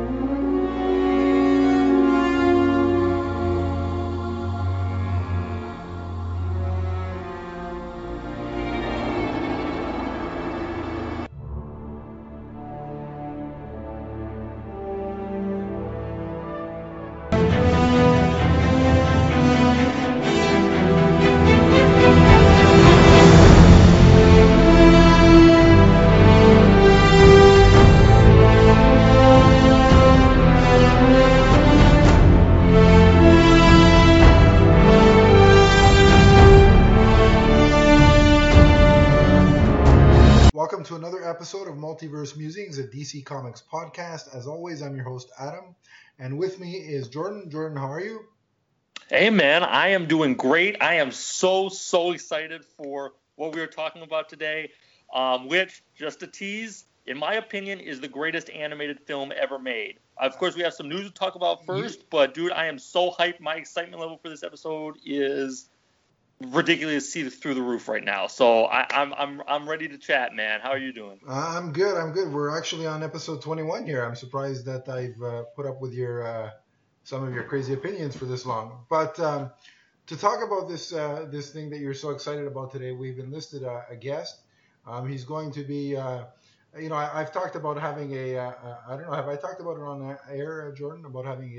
Welcome to another episode of Multiverse Musings, a DC Comics podcast. As always, I'm your host, Adam, and with me is Jordan. Jordan, how are you? Hey, man, I am doing great. I am so excited for what we are talking about today, which, just a tease, in my opinion, is the greatest animated film ever made. Of course, we have some news to talk about first, but, dude, I am so hyped. My excitement level for this episode is ridiculous, through the roof right now. So I'm ready to chat, man. How are you doing? I'm good. We're actually on episode 21 here. I'm surprised that I've put up with your some of your crazy opinions for this long. But to talk about this thing that you're so excited about today, we've enlisted a guest. He's going to be, I've talked about having I don't know, have I talked about it on air, Jordan, about having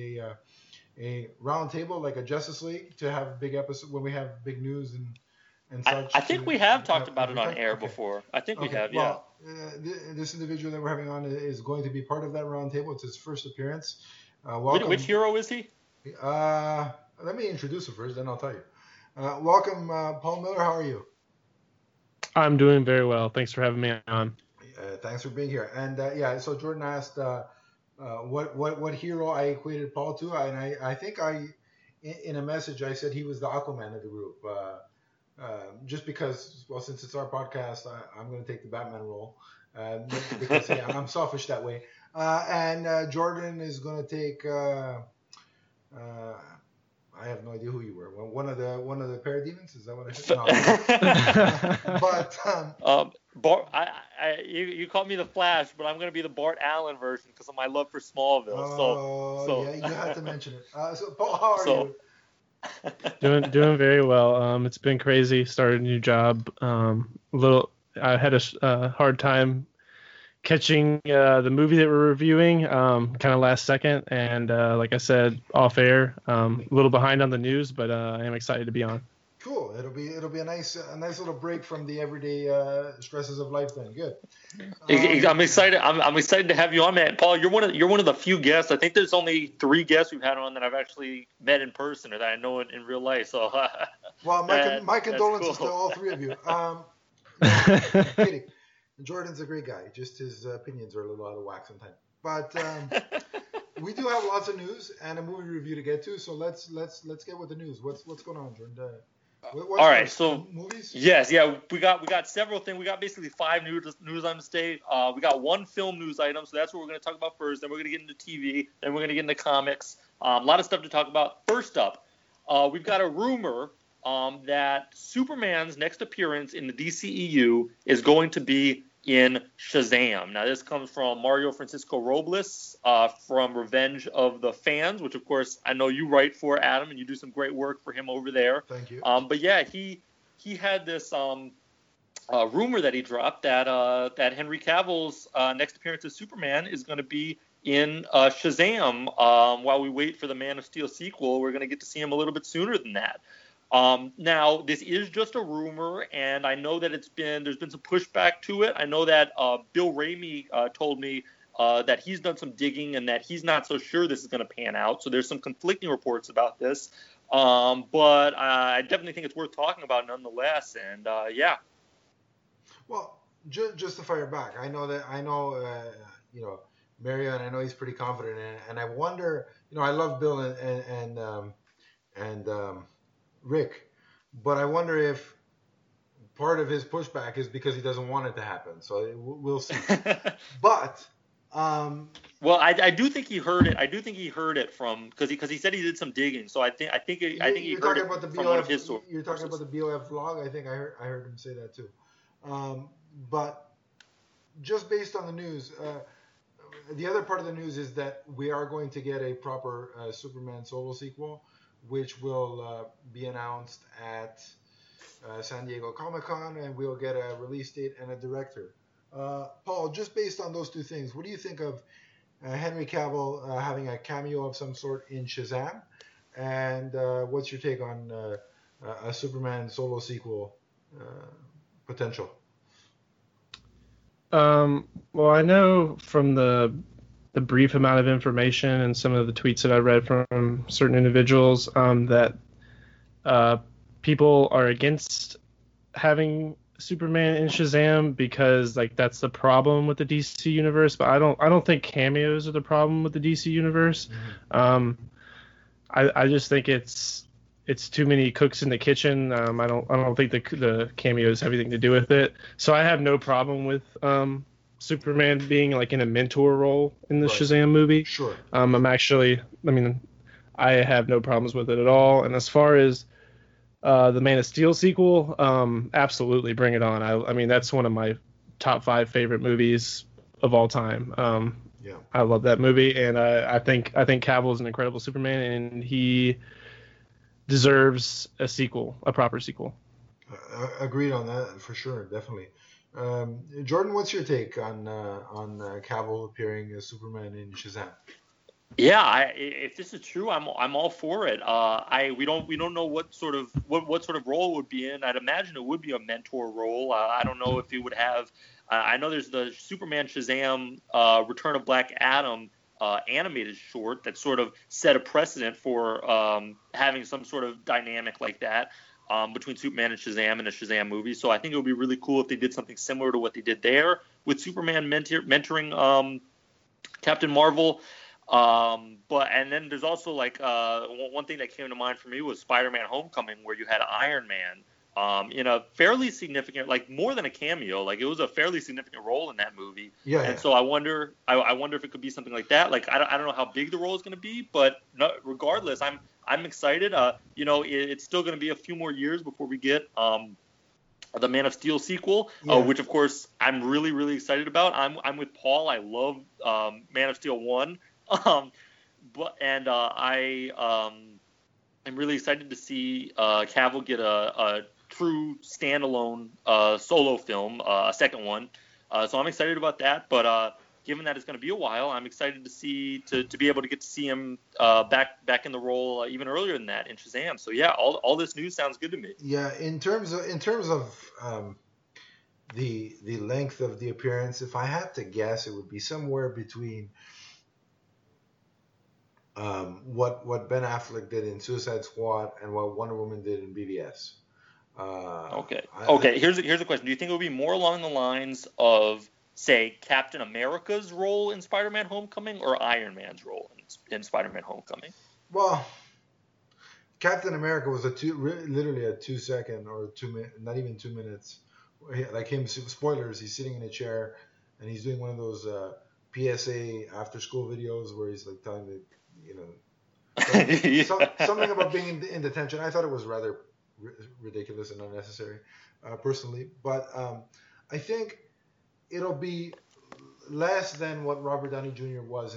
a round table like a Justice League to have big episode when we have big news and such. I think we have talked about it on air before. I think we have, yeah. Well, this individual that we're having on is going to be part of that round table. It's his first appearance. Welcome. Which hero is he? Let me introduce him first, then I'll tell you. Welcome, Paul Miller. How are you? I'm doing very well. Thanks for having me on. Thanks for being here. And so Jordan asked what hero I equated Paul to, and I think in a message I said he was the Aquaman of the group. Just because, well, since it's our podcast, I'm going to take the Batman role because I'm selfish that way. And Jordan is going to take. I have no idea who you were. One of the parademons. Is that what I said? But you called me the Flash, but I'm going to be the Bart Allen version because of my love for Smallville. Yeah, you had to mention it. So Paul, how are you? Doing very well. It's been crazy. Started a new job. I had a hard time catching the movie that we're reviewing, kind of last second, and like I said, off air, a little behind on the news, but I am excited to be on. Cool. It'll be a nice little break from the everyday stresses of life. Then good. I'm excited. I'm excited to have you on, man. Paul, you're one of the few guests. I think there's only 3 guests we've had on that I've actually met in person or that I know in real life. So. Well, my condolences to all 3 of you. Kidding. Jordan's a great guy. Just his opinions are a little out of whack sometimes. But we do have lots of news and a movie review to get to. So let's get with the news. What's going on, Jordan? All right, so movies? Yes, we got several things. We got basically 5 news items today. We got 1 film news item, so that's what we're going to talk about first. Then we're going to get into TV. Then we're going to get into comics. A lot of stuff to talk about. First up, we've got a rumor that Superman's next appearance in the DCEU is going to be in Shazam. Now, this comes from Mario Francisco Robles from Revenge of the Fans, which, of course, I know you write for, Adam, and you do some great work for him over there. Thank you. But, yeah, he had this rumor that he dropped that Henry Cavill's next appearance as Superman is going to be in Shazam. While we wait for the Man of Steel sequel, we're going to get to see him a little bit sooner than that. Now, this is just a rumor, and I know that there's been some pushback to it. I know that Bill Raimi told me that he's done some digging and that he's not so sure this is going to pan out. So there's some conflicting reports about this, but I definitely think it's worth talking about nonetheless. And yeah. Well, just to fire back, I know Mario, and I know he's pretty confident in it, and I wonder, I love Bill and Rick, but I wonder if part of his pushback is because he doesn't want it to happen. So we'll see. But well, I do think he heard it. I do think he heard it from because he said he did some digging. So I think he heard it from one of his sources. You're talking about the BOF vlog. I think I heard him say that too. But just based on the news, the other part of the news is that we are going to get a proper Superman solo sequel, which will be announced at San Diego Comic-Con, and we'll get a release date and a director. Paul, just based on those two things, what do you think of Henry Cavill having a cameo of some sort in Shazam? And what's your take on a Superman solo sequel potential? Well, I know from the brief amount of information and some of the tweets that I read from certain individuals that people are against having Superman in Shazam because like that's the problem with the DC universe. But I don't think cameos are the problem with the DC universe. Mm-hmm. I just think it's too many cooks in the kitchen. I don't think the cameos have anything to do with it. So I have no problem with Superman being like in a mentor role in the Shazam movie. Sure. I have no problems with it at all. And as far as the Man of Steel sequel, absolutely bring it on. I mean that's one of my top 5 favorite movies of all time. Yeah. I love that movie, and I think Cavill is an incredible Superman, and he deserves a proper sequel. Agreed on that for sure, definitely. Jordan, what's your take on Cavill appearing as Superman in Shazam? Yeah, if this is true, I'm all for it. We don't know what sort of role it would be in. I'd imagine it would be a mentor role. I don't know if he would have. I know there's the Superman Shazam Return of Black Adam animated short that sort of set a precedent for having some sort of dynamic like that between Superman and Shazam in a Shazam movie. So I think it would be really cool if they did something similar to what they did there with Superman mentoring Captain Marvel. And then there's also like one thing that came to mind for me was Spider-Man Homecoming, where you had Iron Man in a fairly significant, like more than a cameo, like it was a fairly significant role in that movie. Yeah. And so I wonder if it could be something like that. Like I don't know how big the role is going to be, but regardless, I'm excited. It's still going to be a few more years before we get the Man of Steel sequel, which of course I'm really, really excited about. I'm with Paul. I love Man of Steel 1. I'm really excited to see Cavill get a true standalone solo film, a second one. So I'm excited about that. But given that it's going to be a while, I'm excited to see to be able to get to see him back in the role even earlier than that in Shazam. So yeah, all this news sounds good to me. Yeah, in terms of the length of the appearance, if I had to guess, it would be somewhere between what Ben Affleck did in Suicide Squad and what Wonder Woman did in BVS. Here's a question. Do you think it would be more along the lines of, say, Captain America's role in Spider-Man Homecoming or Iron Man's role in Spider-Man Homecoming? Well, Captain America was literally a 2 second or 2 minute, not even 2 minutes. Like him, spoilers, he's sitting in a chair and he's doing one of those PSA after school videos where he's like telling the, something about being in detention. I thought it was rather ridiculous and unnecessary, personally. But I think it'll be less than what Robert Downey Jr. was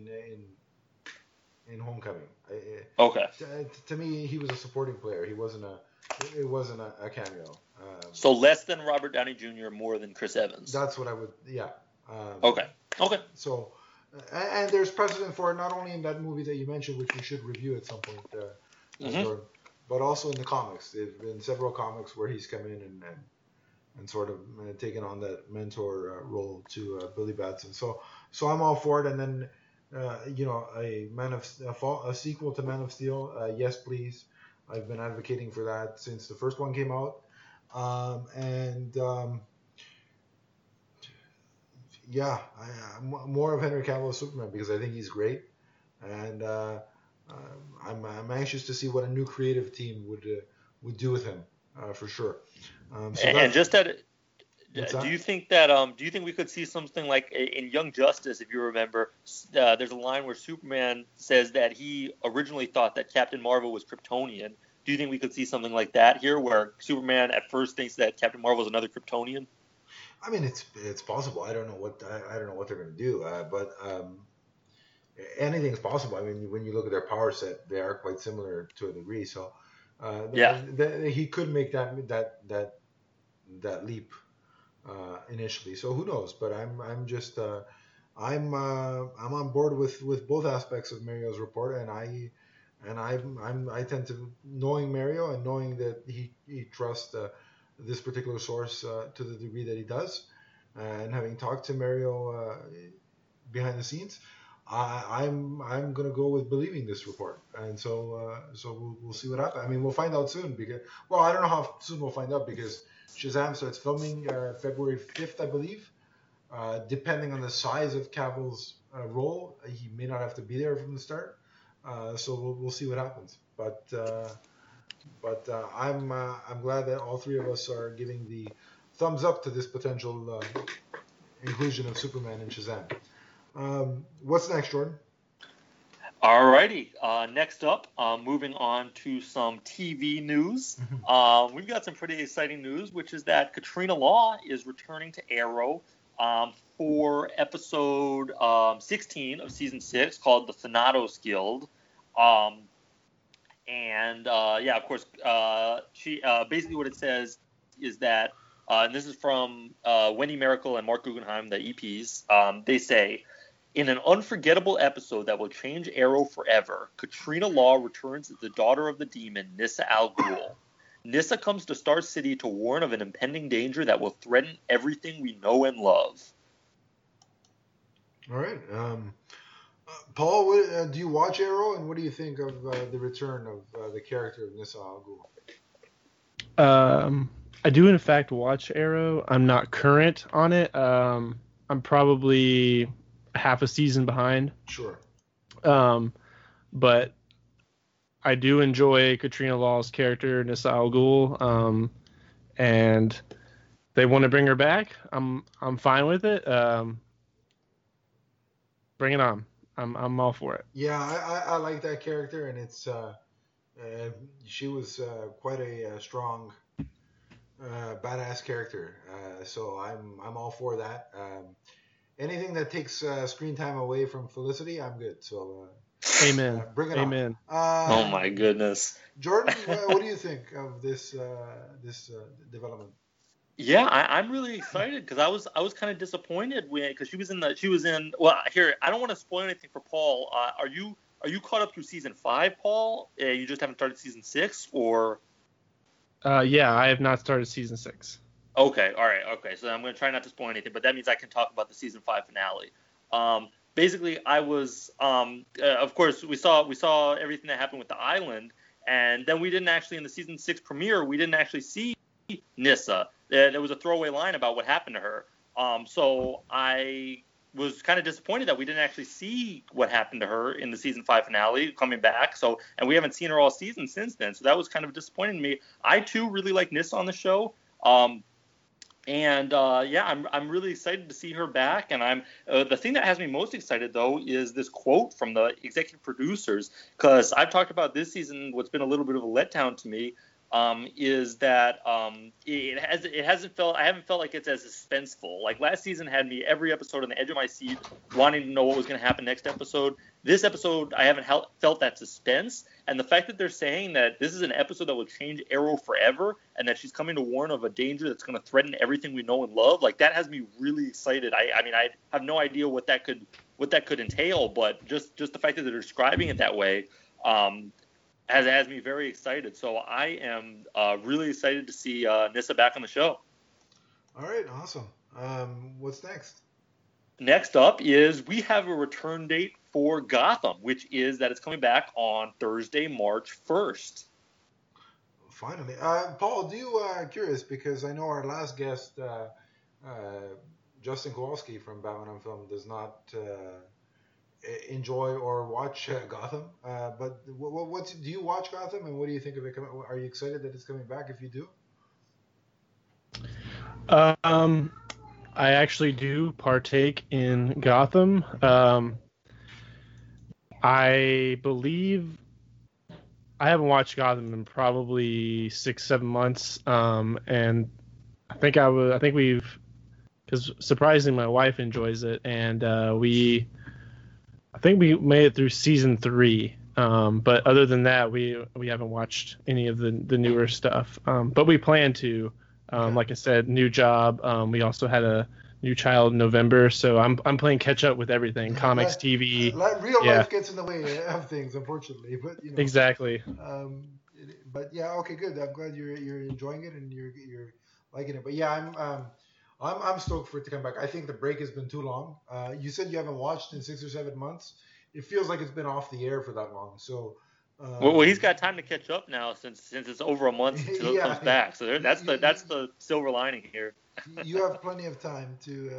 in Homecoming. Okay. To me, he was a supporting player. It wasn't a cameo. So less than Robert Downey Jr., more than Chris Evans. That's what I would. Yeah. Okay. So. And there's precedent for it not only in that movie that you mentioned, which we should review at some point, but also in the comics. There have been several comics where he's come in and sort of taken on that mentor role to Billy Batson. So I'm all for it. And then a sequel to Man of Steel, yes please. I've been advocating for that since the first one came out, Yeah, more of Henry Cavill as Superman because I think he's great, and I'm anxious to see what a new creative team would do with him for sure. Do you think we could see something like in Young Justice, if you remember, there's a line where Superman says that he originally thought that Captain Marvel was Kryptonian. Do you think we could see something like that here, where Superman at first thinks that Captain Marvel is another Kryptonian? I mean, it's possible. I don't know what they're going to do, but anything's possible. I mean, when you look at their power set, they are quite similar to a degree. So Yeah. he could make that leap initially. So who knows? But I'm just I'm on board with both aspects of Mario's report, and I tend to, knowing Mario and knowing that he trusts this particular source to the degree that he does, and having talked to Mario behind the scenes, I'm gonna go with believing this report, and so we'll see what happens. I mean, we'll find out soon because, well, I don't know how soon we'll find out because Shazam starts filming February 5th, I believe. Depending on the size of Cavill's role, he may not have to be there from the start. So we'll see what happens. But I'm glad that all three of us are giving the thumbs up to this potential inclusion of Superman and Shazam. What's next, Jordan? Alrighty. Next up, moving on to some TV news. We've got some pretty exciting news, which is that Katrina Law is returning to Arrow for episode 16 of season 6, called The Thanatos Guild. Yeah, of course, she basically, what it says is that, and this is from Wendy Miracle and Mark Guggenheim, the EPs. They say, in an unforgettable episode that will change Arrow forever, Katrina Law returns as the daughter of the demon, Nyssa Al Ghul. Nyssa comes to Star City to warn of an impending danger that will threaten everything we know and love. All right. Paul, do you watch Arrow, and what do you think of the return of the character of Nyssa Al Ghul? I do, in fact, watch Arrow. I'm not current on it. I'm probably half a season behind. Sure. But I do enjoy Katrina Law's character, Nyssa Al Ghul, and they want to bring her back. I'm fine with it. Bring it on. I'm all for it. Yeah, I like that character, and it's she was quite a strong, badass character. So I'm all for that. Anything that takes screen time away from Felicity, I'm good. So amen. Bring it Amen. on. Oh my goodness, Jordan, what do you think of this development? Yeah, I'm really excited because I was kind of disappointed because she was in well, here, I don't want to spoil anything for Paul. Are you caught up through season 5, Paul? You just haven't started season 6, or? Yeah, I have not started season 6. Okay, all right, okay. So I'm going to try not to spoil anything, but that means I can talk about the season 5 finale. Basically, I was, of course, we saw everything that happened with the island, and then we didn't actually, in the season 6 premiere, we didn't actually see Nyssa. There was a throwaway line about what happened to her. So I was kind of disappointed that we didn't actually see what happened to her in the season 5 finale coming back. And we haven't seen her all season since then. So that was kind of disappointing to me. I too really like Nyssa on the show. Yeah, I'm really excited to see her back. And I'm the thing that has me most excited, though, is this quote from the executive producers, because I've talked about this season. What's been a little bit of a letdown to me is that I haven't felt like it's as suspenseful. Like last season had me every episode on the edge of my seat, wanting to know what was going to happen next episode. This episode, I haven't felt that suspense. And the fact that they're saying that this is an episode that will change Arrow forever, and that she's coming to warn of a danger that's going to threaten everything we know and love, like that has me really excited. I mean, I have no idea what that could entail, but just the fact that they're describing it that way, has me very excited. So I am really excited to see Nyssa back on the show. All right, awesome. What's next? Next up is we have a return date for Gotham, which is that it's coming back on Thursday, March 1st. Finally. Paul, do you, curious, because I know our last guest, Justin Kowalski from Batman on Film, does not enjoy or watch Gotham. But do you watch Gotham, and what do you think of it? Are you excited that it's coming back if you do? I actually do partake in Gotham. I believe I haven't watched Gotham in probably 6-7 months. And I think because surprisingly my wife enjoys it, and I think we made it through season 3. But other than that, we haven't watched any of the newer stuff. But we plan to. Like I said, new job. We also had a new child in November, so I'm playing catch up with everything, comics, TV. Real life gets in the way of things, unfortunately. But exactly. But yeah, okay, good. I'm glad you're enjoying it and you're liking it. But yeah, I'm stoked for it to come back. I think the break has been too long. You said you haven't watched in 6 or 7 months. It feels like it's been off the air for that long. So. Well, he's got time to catch up now since it's over a month until it comes back. So that's the silver lining here. You have plenty of time to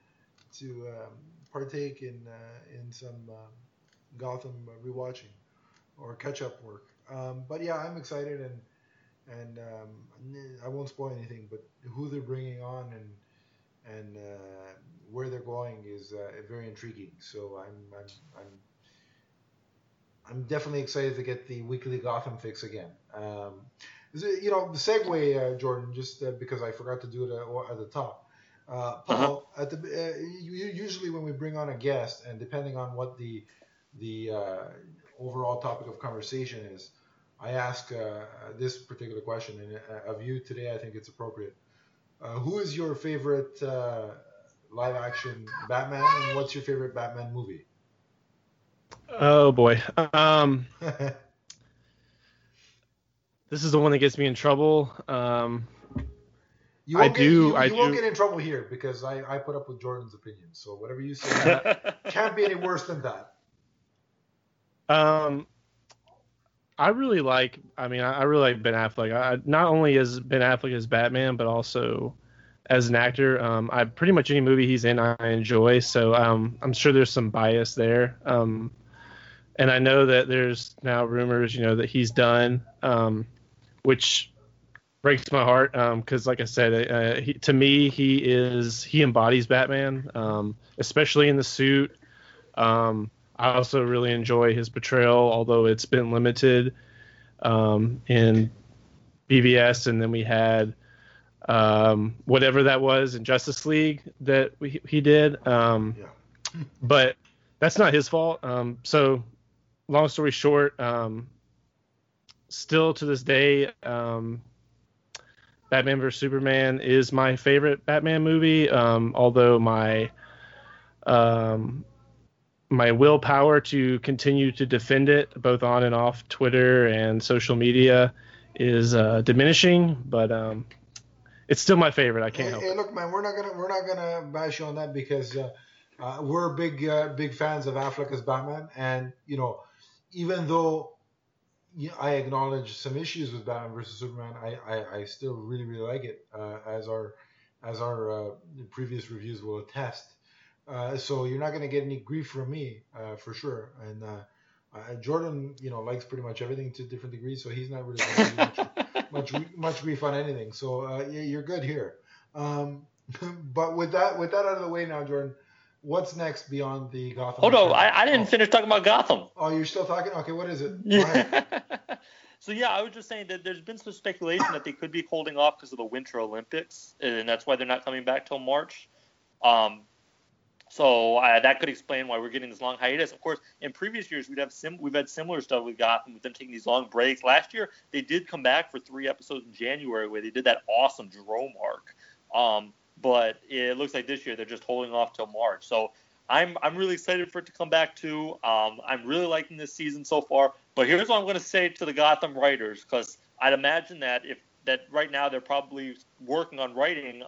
partake in some Gotham rewatching or catch up work. But yeah, I'm excited and I won't spoil anything. But who they're bringing on and where they're going is very intriguing. So I'm definitely excited to get the weekly Gotham fix again. The segue, Jordan, just because I forgot to do it at the top. Paul, usually when we bring on a guest, and depending on what the overall topic of conversation is, I ask this particular question, and of you today, I think it's appropriate. Who is your favorite live-action Batman, and what's your favorite Batman movie? Oh boy. This is the one that gets me in trouble. You won't get in trouble here because I put up with Jordan's opinion. So whatever you say can't be any worse than that. I really like Ben Affleck. Not only as Ben Affleck as Batman, but also as an actor. I pretty much any movie he's in I enjoy. So I'm sure there's some bias there. And I know that there's now rumors, that he's done, which breaks my heart. Because, like I said, to me, he embodies Batman, especially in the suit. I also really enjoy his portrayal, although it's been limited in BVS, and then we had whatever that was in Justice League that he did. But that's not his fault. So. Long story short, still to this day, Batman vs Superman is my favorite Batman movie. Although my willpower to continue to defend it, both on and off Twitter and social media, is diminishing. But it's still my favorite. I can't help it. Look, man, we're not gonna bash you on that because we're big fans of Affleck as Batman, and even though I acknowledge some issues with Batman vs Superman, I still really really like it, as our previous reviews will attest. So you're not going to get any grief from me for sure. And Jordan, likes pretty much everything to different degrees, so he's not really going to much grief on anything. So you're good here. But with that out of the way now, Jordan. What's next beyond the Gotham? Hold on, I didn't finish talking about Gotham. Oh, you're still talking? Okay, what is it? Yeah. So yeah, I was just saying that there's been some speculation that they could be holding off because of the Winter Olympics, and that's why they're not coming back till March. So that could explain why we're getting this long hiatus. Of course, in previous years we've had similar stuff with Gotham, with them taking these long breaks. Last year they did come back for 3 episodes in January where they did that awesome Jerome arc. But it looks like this year they're just holding off till March. So I'm really excited for it to come back too. I'm really liking this season so far. But here's what I'm going to say to the Gotham writers, because I'd imagine that right now they're probably working on writing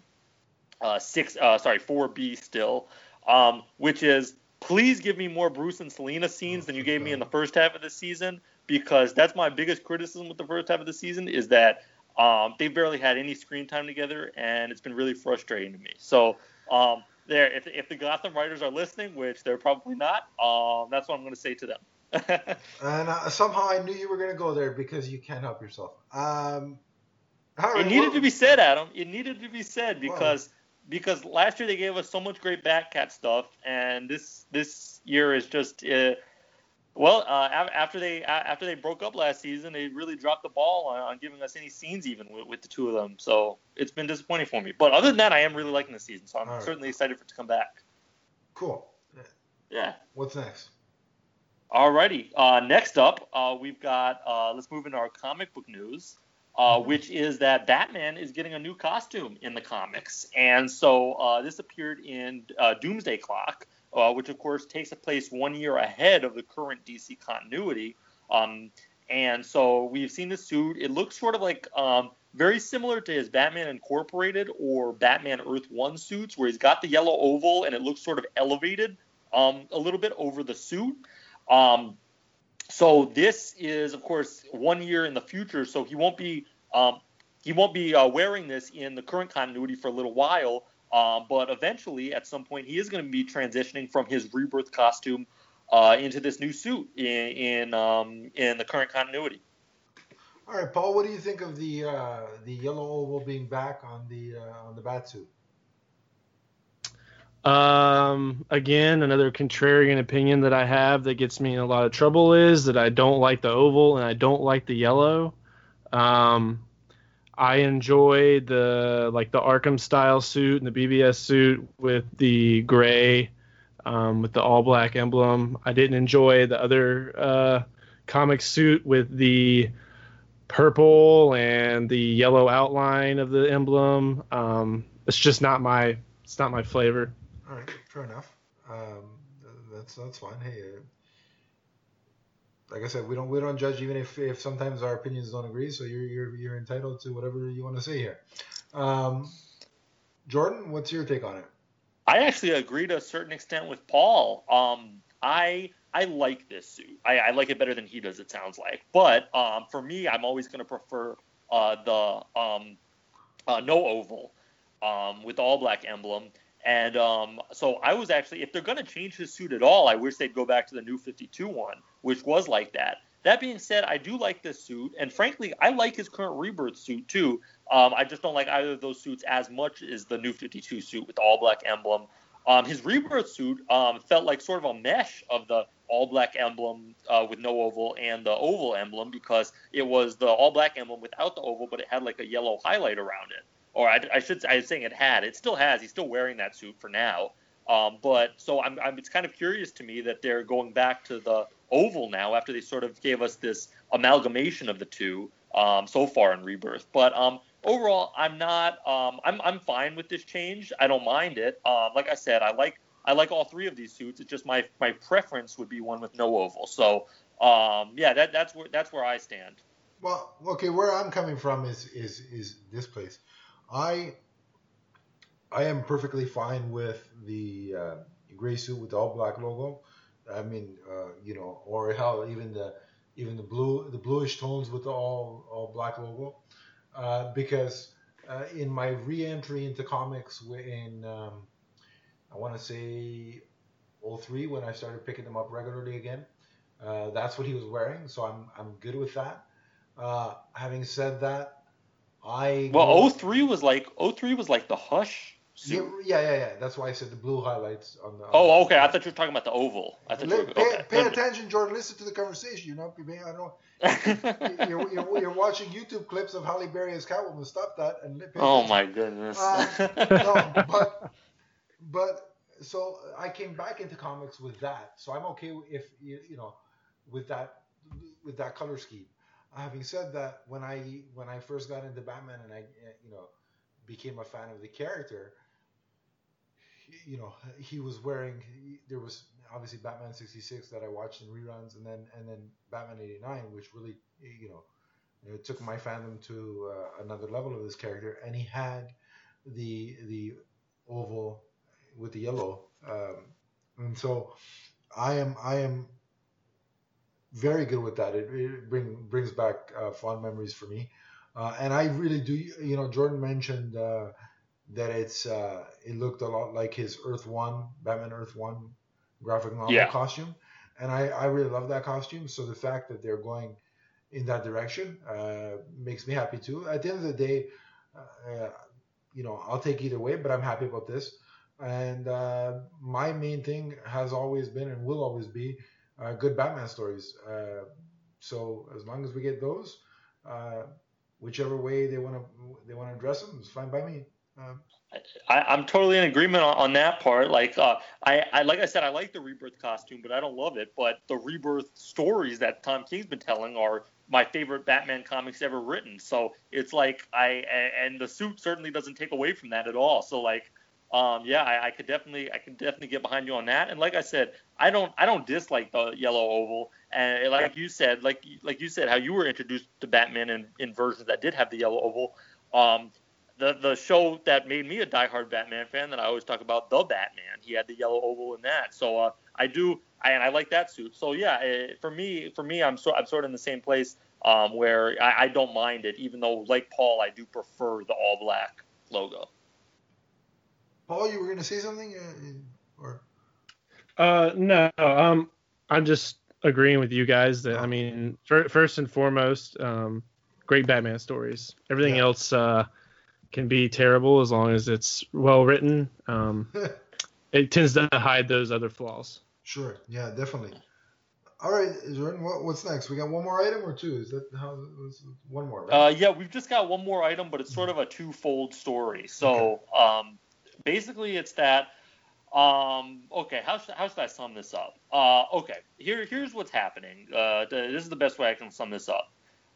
4B still, which is please give me more Bruce and Selina scenes than you gave me in the first half of the season, because that's my biggest criticism with the first half of the season is that they barely had any screen time together, and it's been really frustrating to me. So if the Gotham writers are listening, which they're probably not, that's what I'm going to say to them. And somehow I knew you were going to go there because you can't help yourself. It needed to be said, Adam. It needed to be said because last year they gave us so much great Batcat stuff, and this year is just Well, after they broke up last season, they really dropped the ball on giving us any scenes even with the two of them. So it's been disappointing for me. But other than that, I am really liking the season. So I'm All right. certainly excited for it to come back. Cool. Yeah. What's next? Alrighty. Next up, we've got let's move into our comic book news, which is that Batman is getting a new costume in the comics, and so this appeared in Doomsday Clock, which of course takes place 1 year ahead of the current DC continuity. And so we've seen the suit. It looks sort of like very similar to his Batman Incorporated or Batman Earth One suits, where he's got the yellow oval and it looks sort of elevated a little bit over the suit. So this is, of course, 1 year in the future. So he won't be wearing this in the current continuity for a little while. But eventually, at some point, he is going to be transitioning from his Rebirth costume into this new suit in the current continuity. All right, Paul. What do you think of the yellow oval being back on the Batsuit? Again, another contrarian opinion that I have that gets me in a lot of trouble is that I don't like the oval and I don't like the yellow. I enjoy the Arkham style suit and the BBS suit with the gray, with the all black emblem. I didn't enjoy the other comic suit with the purple and the yellow outline of the emblem. It's just not my flavor. All right, fair enough. That's fine. Hey, like I said, we don't judge even if sometimes our opinions don't agree. So you're entitled to whatever you want to say here. Jordan, what's your take on it? I actually agree to a certain extent with Paul. I like this suit. I like it better than he does, it sounds like. But for me, I'm always going to prefer the no oval with the all black emblem. And so I was actually, if they're going to change his suit at all, I wish they'd go back to the New 52 one, which was like that. That being said, I do like this suit, and frankly, I like his current Rebirth suit too. I just don't like either of those suits as much as the New 52 suit with the all black emblem. His Rebirth suit felt like sort of a mesh of the all black emblem with no oval and the oval emblem, because it was the all black emblem without the oval, but it had like a yellow highlight around it. Or I was saying it had. It still has. He's still wearing that suit for now. But so it's kind of curious to me that they're going back to the oval now after they sort of gave us this amalgamation of the two so far in Rebirth. But overall, I'm not. I'm fine with this change. I don't mind it. Like I said, I like all three of these suits. It's just my preference would be one with no oval. So yeah, that's where I stand. Well, okay, where I'm coming from is this place. I am perfectly fine with the gray suit with the all black logo. I mean, or hell, even the bluish tones with the all black logo, because in my re-entry into comics in I want to say 03 when I started picking them up regularly again, that's what he was wearing. So I'm good with that. Having said that. 03 was like the Hush suit. Yeah. That's why I said the blue highlights on the. Oh, okay. I thought you were talking about the oval. Pay attention, Jordan. Listen to the conversation. I don't. You're watching YouTube clips of Halle Berry as Catwoman. Stop that and pay attention. Oh my goodness. No, but so I came back into comics with that. So I'm okay if with that color scheme. Having said that, when I first got into Batman and I became a fan of the character, he was wearing. There was obviously Batman 66 that I watched in reruns, and then Batman 89, which really took my fandom to another level of this character. And he had the oval with the yellow, and so I am very good with that. It brings back fond memories for me, and I really do. Jordan mentioned that it looked a lot like his Batman Earth One graphic novel costume, and I really love that costume. So the fact that they're going in that direction makes me happy too. At the end of the day, I'll take either way, but I'm happy about this. And my main thing has always been and will always be good Batman stories. So as long as we get those, whichever way they want to address them, is fine by me. I'm totally in agreement on that part. Like like I said, I like the Rebirth costume, but I don't love it. But the Rebirth stories that Tom King's been telling are my favorite Batman comics ever written. So it's like and the suit certainly doesn't take away from that at all. So like, yeah, I could definitely get behind you on that. And like I said, I don't dislike the yellow oval. And like you said, how you were introduced to Batman in versions that did have the yellow oval. The show that made me a diehard Batman fan that I always talk about, The Batman, he had the yellow oval in that. So I like that suit. So yeah, for me, I'm sort of in the same place where I don't mind it, even though like Paul, I do prefer the all black logo. Paul, you were going to say something, or? No, I'm just agreeing with you guys that I mean, first and foremost, great Batman stories. Everything else can be terrible as long as it's well written. It tends to hide those other flaws. Sure. Yeah, definitely. All right, Jordan. What's next? We got one more item or two? Is that how? One more, right? Yeah, we've just got one more item, but it's sort of a twofold story. So basically, it's that. Okay, how should I sum this up? Okay, here's what's happening. This is the best way I can sum this up.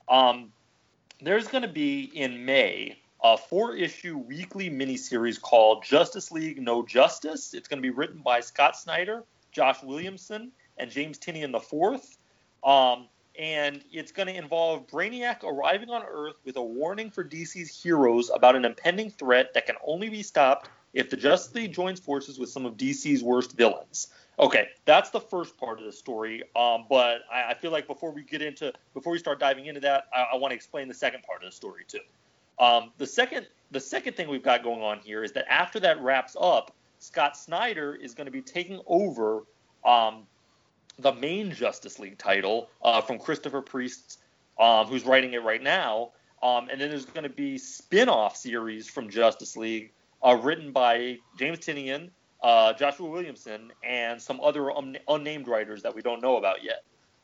There's going to be in May a 4-issue weekly miniseries called Justice League No Justice. It's going to be written by Scott Snyder, Josh Williamson, and James Tynion IV. And it's going to involve Brainiac arriving on Earth with a warning for DC's heroes about an impending threat that can only be stopped if the Justice League joins forces with some of DC's worst villains. Okay, that's the first part of the story. But I feel like before we start diving into that, I want to explain the second part of the story too. The second thing we've got going on here is that after that wraps up, Scott Snyder is going to be taking over the main Justice League title from Christopher Priest, who's writing it right now. And then there's going to be spin-off series from Justice League written by James Tynion, Joshua Williamson, and some other unnamed writers that we don't know about yet.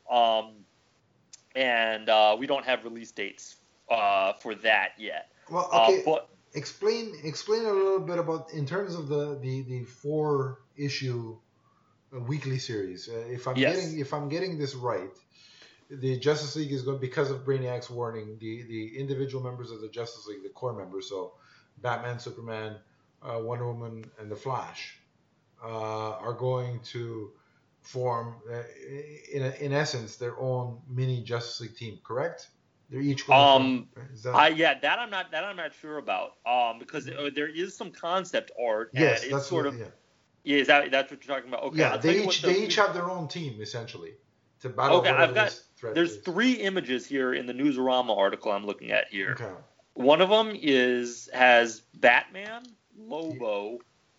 And we don't have release dates for that yet. Well, okay. But explain a little bit about in terms of the 4-issue weekly series. If I'm getting this right, the Justice League is going, because of Brainiac's warning, the individual members of the Justice League, the core members, so Batman, Superman, Wonder Woman, and the Flash, are going to form, in essence, their own mini Justice League team. Correct? They're each going that I'm not sure about. Because there is some concept art. Yes, and that's it's sort of. Yeah. Yeah, that's what you're talking about. Okay. Yeah, they each have their own team essentially to battle. Okay, I've got. There's 3 images here in the Newsarama article I'm looking at here. Okay. One of them has Batman, Lobo,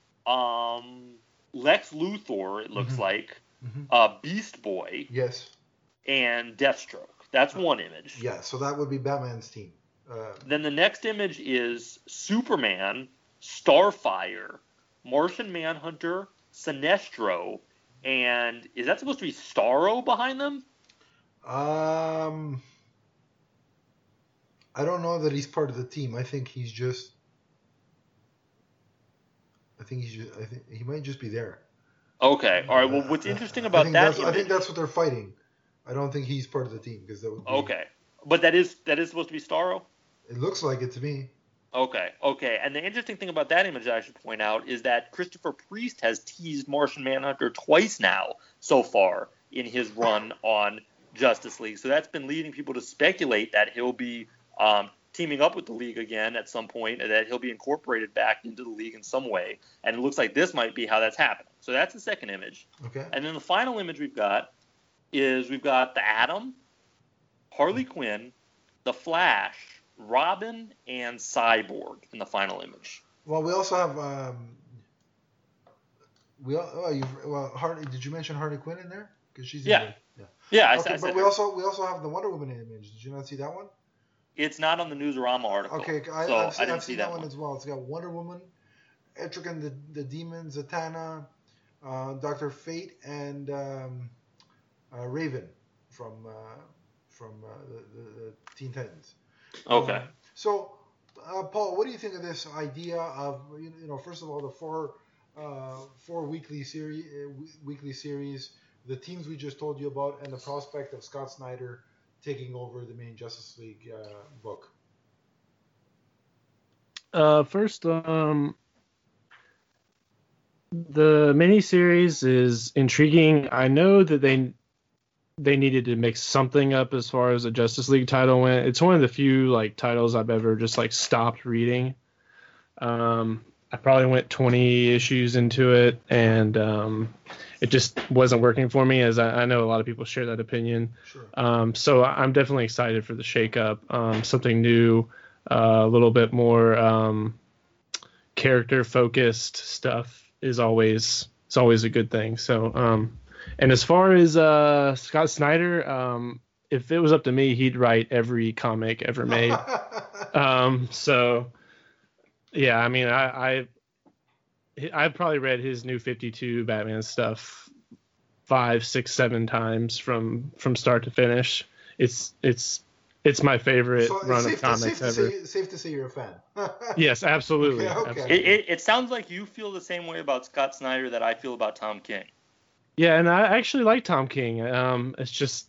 Lex Luthor. It looks like, Beast Boy. Yes. And Deathstroke. That's one image. Yeah, so that would be Batman's team. Then the next image is Superman, Starfire, Martian Manhunter, Sinestro, and is that supposed to be Starro behind them? I don't know that he's part of the team. I think he might just be there. Okay. All right. Well, what's interesting about that? I think that's what they're fighting. I don't think he's part of the team because that would be... Okay. But that is supposed to be Starro? It looks like it to me. Okay. And the interesting thing about that image that I should point out is that Christopher Priest has teased Martian Manhunter twice now so far in his run on Justice League. So that's been leading people to speculate that he'll be teaming up with the League again at some point, and that he'll be incorporated back into the League in some way. And it looks like this might be how that's happening. So that's the second image. Okay. And then the final image we've got the Atom, Harley Quinn, the Flash, Robin, and Cyborg in the final image. Well, we also have Harley. Did you mention Harley Quinn in there? Because she's in there. Yeah. Okay, but we also have the Wonder Woman image. Did you not see that one? It's not on the Newsarama article. Okay, I've seen that one as well. It's got Wonder Woman, Etrigan the Demon, Zatanna, Dr. Fate, and Raven from the Teen Titans. Okay. Paul, what do you think of this idea of first of all the four weekly series, the teams we just told you about, and the prospect of Scott Snyder taking over the main Justice League book? First, the miniseries is intriguing. I know that they needed to mix something up as far as the Justice League title went. It's one of the few titles I've ever just stopped reading. I probably went 20 issues into it, and it just wasn't working for me, as I know a lot of people share that opinion. Sure. So I'm definitely excited for the shakeup, something new, a little bit more character-focused stuff is always a good thing. So, and as far as Scott Snyder, if it was up to me, he'd write every comic ever made. So yeah, I mean, I've probably read his New 52 Batman stuff 5, 6, 7 times from start to finish. It's my favorite run of comics ever. Safe to say you're a fan. Yes, absolutely. Okay. Absolutely. It sounds like you feel the same way about Scott Snyder that I feel about Tom King. Yeah, and I actually like Tom King. It's just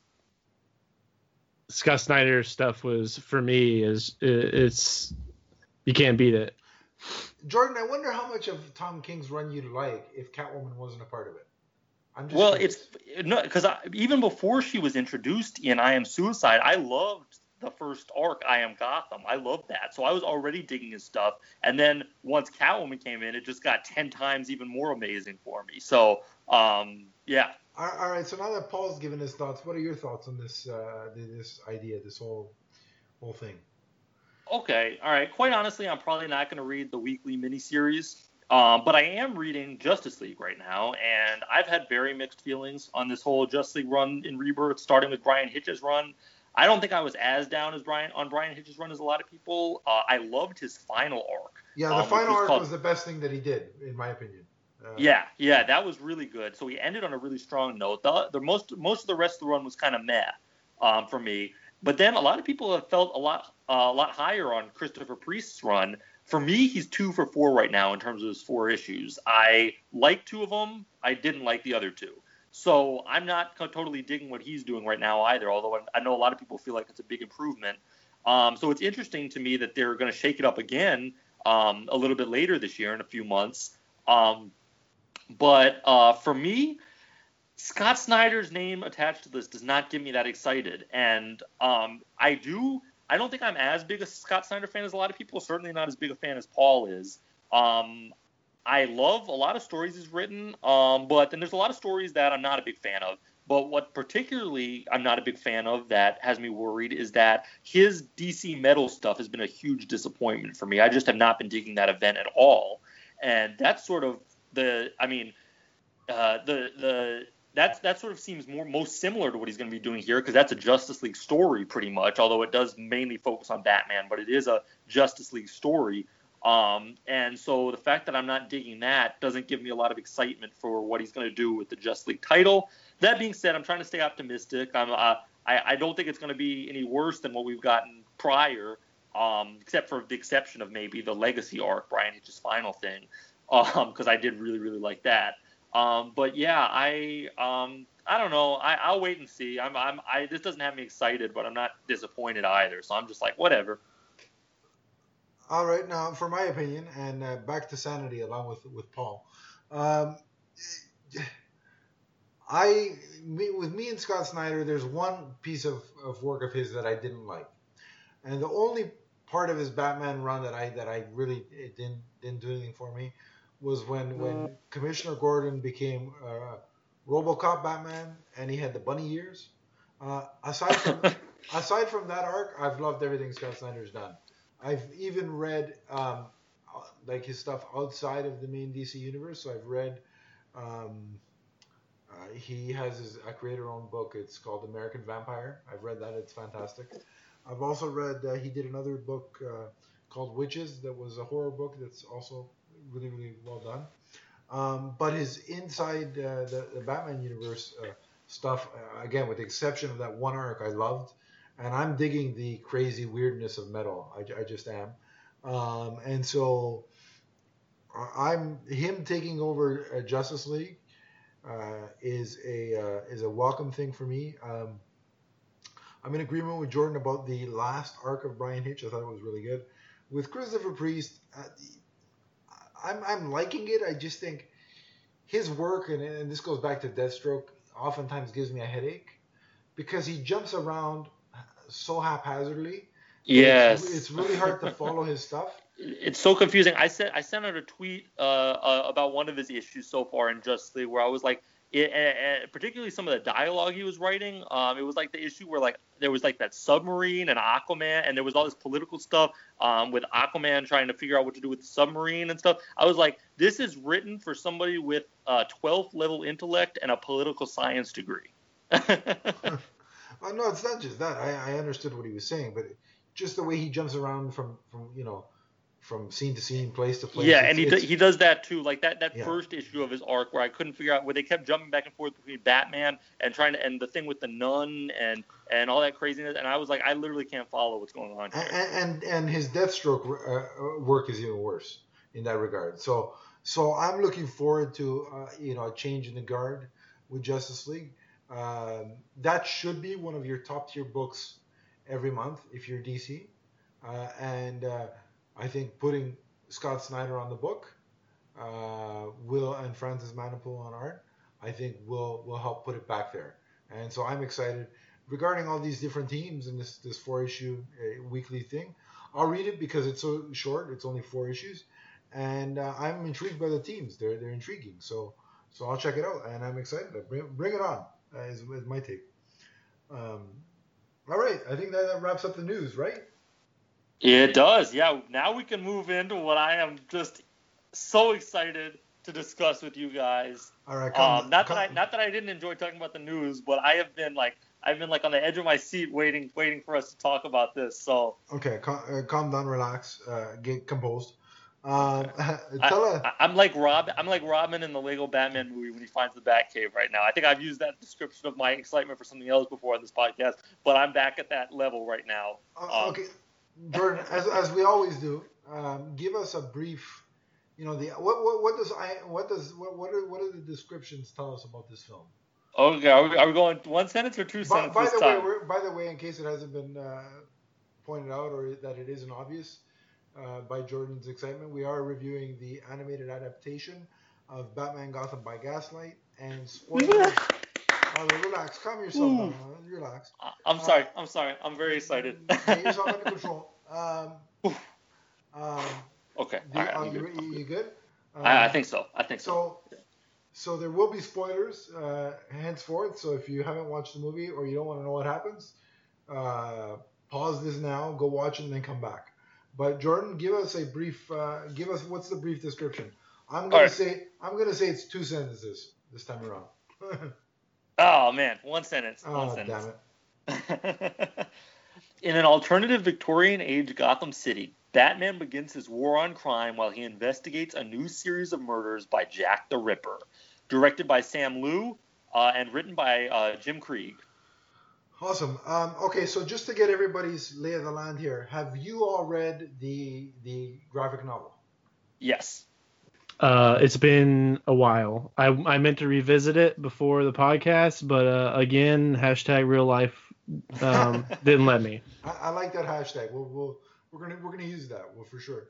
Scott Snyder's stuff was, for me, it's you can't beat it. Jordan, I wonder how much of Tom King's run you'd like if Catwoman wasn't a part of it. I'm just curious. It's no, because even before she was introduced in I Am Suicide, I loved the first arc, I Am Gotham. I loved that, so I was already digging his stuff. And then once Catwoman came in, it just got 10 times even more amazing for me. So yeah. All right. So now that Paul's given his thoughts, what are your thoughts on this idea, this whole thing? Okay, all right. Quite honestly, I'm probably not going to read the weekly miniseries, but I am reading Justice League right now, and I've had very mixed feelings on this whole Justice League run in Rebirth, starting with Brian Hitch's run. I don't think I was as down as Brian Hitch's run as a lot of people. I loved his final arc. Yeah, the final arc was the best thing that he did, in my opinion. Yeah, that was really good. So he ended on a really strong note. The most of the rest of the run was kind of meh for me. But then a lot of people have felt a lot higher on Christopher Priest's run. For me, he's 2 for 4 right now in terms of his 4 issues. I like 2 of them. I didn't like the other 2. So I'm not totally digging what he's doing right now either, although I know a lot of people feel like it's a big improvement. So it's interesting to me that they're going to shake it up again a little bit later this year in a few months. But for me, Scott Snyder's name attached to this does not get me that excited. And I don't think I'm as big a Scott Snyder fan as a lot of people, certainly not as big a fan as Paul is. I love a lot of stories he's written, but then there's a lot of stories that I'm not a big fan of. But what particularly I'm not a big fan of that has me worried is that his DC Metal stuff has been a huge disappointment for me. I just have not been digging that event at all. And that's sort of that sort of seems most similar to what he's going to be doing here, because that's a Justice League story pretty much, although it does mainly focus on Batman, but it is a Justice League story. And so the fact that I'm not digging that doesn't give me a lot of excitement for what he's going to do with the Justice League title. That being said, I'm trying to stay optimistic. I don't think it's going to be any worse than what we've gotten prior, except for the exception of maybe the Legacy arc, Brian Hitch's final thing, because I did really, really like that. But yeah, I don't know. I'll wait and see. This doesn't have me excited, but I'm not disappointed either. So I'm just like, whatever. All right, now for my opinion, and back to sanity along with Paul. With me and Scott Snyder, there's one piece of work of his that I didn't like, and the only part of his Batman run that I really didn't do anything for me was when Commissioner Gordon became RoboCop Batman and he had the bunny ears. Aside from that arc, I've loved everything Scott Snyder's done. I've even read like his stuff outside of the main DC universe. So I've read he has a creator-owned book. It's called American Vampire. I've read that. It's fantastic. I've also read he did another book called Witches that was a horror book that's also really, really well done. But his inside the Batman universe stuff. Again, with the exception of that one arc I loved, and I'm digging the crazy weirdness of metal. I just am. And so I'm him taking over Justice League is a welcome thing for me. I'm in agreement with Jordan about the last arc of Brian Hitch. I thought it was really good. With Christopher Priest, I'm liking it. I just think his work, and this goes back to Deathstroke, oftentimes gives me a headache because he jumps around so haphazardly. Yes. It's really hard to follow his stuff. It's so confusing. I sent out a tweet about one of his issues so far in Justice League where I was like, particularly some of the dialogue he was writing. It was like the issue where like there was like that submarine and Aquaman, and there was all this political stuff with Aquaman trying to figure out what to do with the submarine and stuff. I was like, this is written for somebody with a 12th level intellect and a political science degree. Well, no, it's not just that. I understood what he was saying, but just the way he jumps around from scene to scene, place to place. Yeah, and he does that too. Like that first issue of his arc where I couldn't figure out where they kept jumping back and forth between Batman and and the thing with the nun and all that craziness. And I was like, I literally can't follow what's going on here. And his Deathstroke work is even worse in that regard. So I'm looking forward to a change in the guard with Justice League. That should be one of your top tier books every month if you're DC. I think putting Scott Snyder on the book, Will and Francis Manapul on art, I think will help put it back there. And so I'm excited regarding all these different teams and this 4-issue weekly thing. I'll read it because it's so short. It's only 4 issues, and I'm intrigued by the teams. They're intriguing. So I'll check it out, and I'm excited. Bring it on. Is my take. All right, I think that wraps up the news, right? It does. Yeah. Now we can move into what I am just so excited to discuss with you guys. All right. Not that I didn't enjoy talking about the news, but I've been on the edge of my seat waiting for us to talk about this. So okay, calm down, relax, get composed. I'm like Robin in the Lego Batman movie when he finds the Batcave right now. I think I've used that description of my excitement for something else before on this podcast, but I'm back at that level right now. Okay, Jordan, as we always do, give us a brief. What do the descriptions tell us about this film? Okay, are we going one sentence or two sentences this time? By the way, in case it hasn't been pointed out or that it isn't obvious. By Jordan's excitement, we are reviewing the animated adaptation of Batman Gotham by Gaslight and spoilers. Relax, calm yourself down. Relax. I'm sorry. I'm very excited. Get yourself under control. Okay. You good? I think so. So there will be spoilers henceforth. So if you haven't watched the movie or you don't want to know what happens, pause this now, go watch it, and then come back. But Jordan, give us a brief. What's the brief description? I'm gonna say it's 2 sentences this time around. Oh man, one sentence. Damn it. In an alternative Victorian age Gotham City, Batman begins his war on crime while he investigates a new series of murders by Jack the Ripper. Directed by Sam Liu and written by Jim Krieg. Awesome. Okay, so just to get everybody's lay of the land here, have you all read the graphic novel? Yes. It's been a while. I meant to revisit it before the podcast, but again, #real life didn't let me. I like that hashtag. We're gonna use that for sure.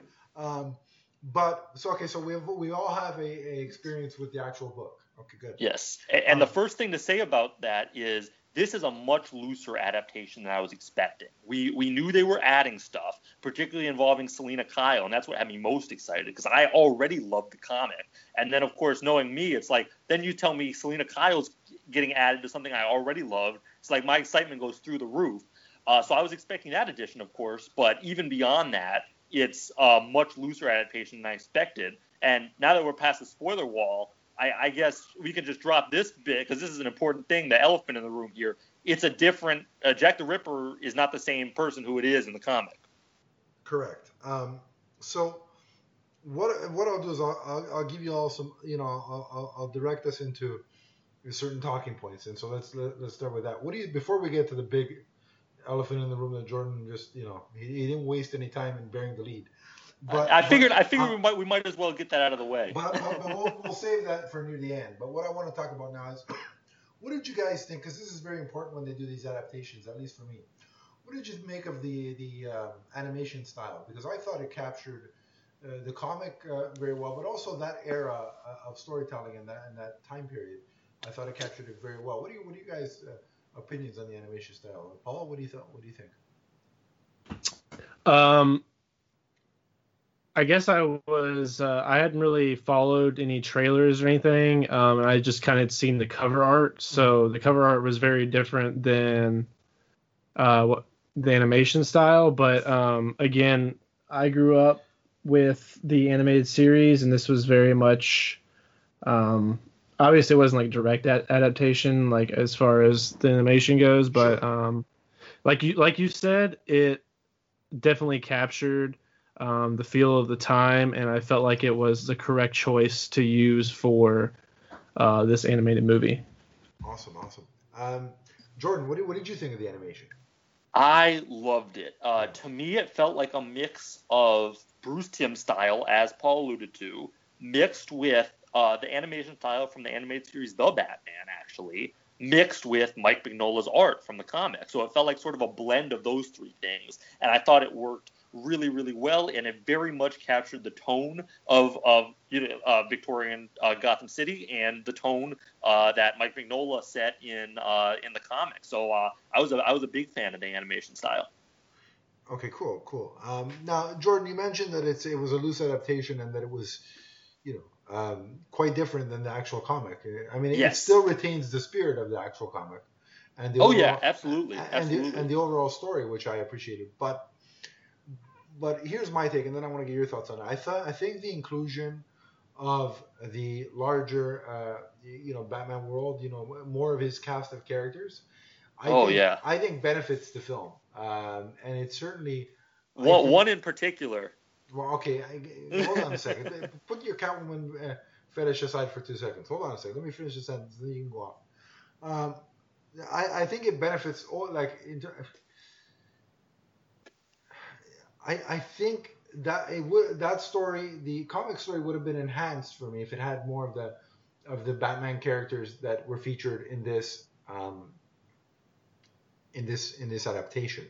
So we all have a experience with the actual book. Okay, good. Yes, and the first thing to say about that is this is a much looser adaptation than I was expecting. We knew they were adding stuff, particularly involving Selina Kyle, and that's what had me most excited because I already loved the comic. And then, of course, knowing me, it's like, then you tell me Selina Kyle's getting added to something I already loved. It's like my excitement goes through the roof. So I was expecting that addition, of course, but even beyond that, it's a much looser adaptation than I expected. And now that we're past the spoiler wall, I guess we can just drop this bit because this is an important thing, the elephant in the room here. It's a different Jack the Ripper is not the same person who it is in the comic. Correct. So what I'll do is I'll give you all some, I'll direct us into certain talking points. And so let's start with that. What do you before we get to the big elephant in the room that Jordan just he didn't waste any time in bearing the lead. But I figured we might as well get that out of the way. But we'll save that for near the end. But what I want to talk about now is what did you guys think? Because this is very important when they do these adaptations, at least for me. What did you make of the animation style? Because I thought it captured the comic very well, but also that era of storytelling and that time period. I thought it captured it very well. What do you guys opinions on the animation style? Paul, what do you think? I guess I hadn't really followed any trailers or anything. And I just kind of seen the cover art. So the cover art was very different than what the animation style. But again, I grew up with the animated series, and this was very much obviously it wasn't like direct adaptation, like as far as the animation goes. But like you said, it definitely captured the feel of the time, and I felt like it was the correct choice to use for this animated movie. Awesome. Jordan, what did you think of the animation? I loved it. To me, it felt like a mix of Bruce Timm style, as Paul alluded to, mixed with the animation style from the animated series The Batman, actually, mixed with Mike Mignola's art from the comic. So it felt like sort of a blend of those three things, and I thought it worked really, really well, and it very much captured the tone of Victorian Gotham City and the tone that Mike Mignola set in the comics. So I was a big fan of the animation style. Okay, cool. Now, Jordan, you mentioned that it was a loose adaptation and that it was, quite different than the actual comic. I mean, yes. It still retains the spirit of the actual comic, and the absolutely. And the overall story, which I appreciated, But here's my take, and then I want to get your thoughts on it. I think the inclusion of the larger, Batman world, more of his cast of characters, I think benefits the film, and it certainly. One in particular. Well, okay, hold on a second. Put your Catwoman fetish aside for 2 seconds. Hold on a second. Let me finish the sentence, then you can go off. I think it benefits all, like. I think that that story, the comic story, would have been enhanced for me if it had more of the Batman characters that were featured in this adaptation.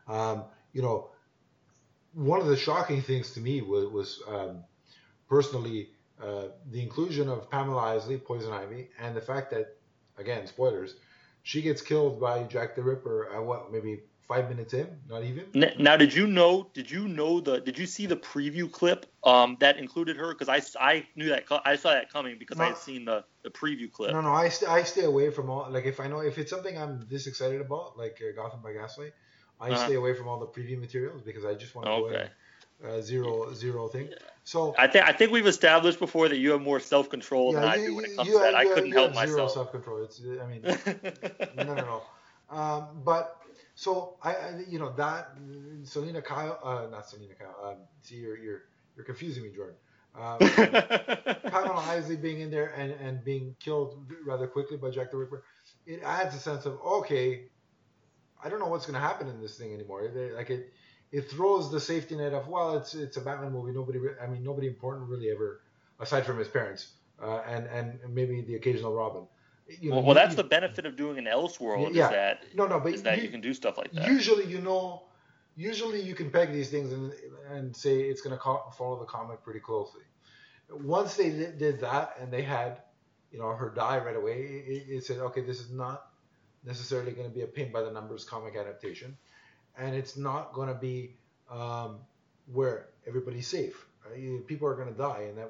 One of the shocking things to me was personally the inclusion of Pamela Isley, Poison Ivy, and the fact that, again, spoilers, she gets killed by Jack the Ripper at maybe 5 minutes in, not even. Now, did you see the preview clip that included her? Because I knew that, I saw that coming because I had seen the preview clip. No, I stay away from all, like, if it's something I'm this excited about, like Gotham by Gaslight, I stay away from all the preview materials because I just want to go in zero thing. Yeah. So I think we've established before that you have more self-control than I do when it comes to that. I couldn't help myself. Zero self-control. No. But. So that Selina Kyle, not Selina Kyle. See, you're confusing me, Jordan. Pamela Isley being in there and being killed rather quickly by Jack the Ripper, it adds a sense of, okay, I don't know what's going to happen in this thing anymore. It throws the safety net of, well, it's a Batman movie. Nobody important really ever, aside from his parents and maybe the occasional Robin. That's the benefit of doing an Elseworld, is that you can do stuff like that. Usually you can peg these things and say it's going to follow the comic pretty closely. Once they did that and they had, her die right away, it said, okay, this is not necessarily going to be a paint by the numbers comic adaptation, and it's not going to be where everybody's safe. Right? People are going to die, and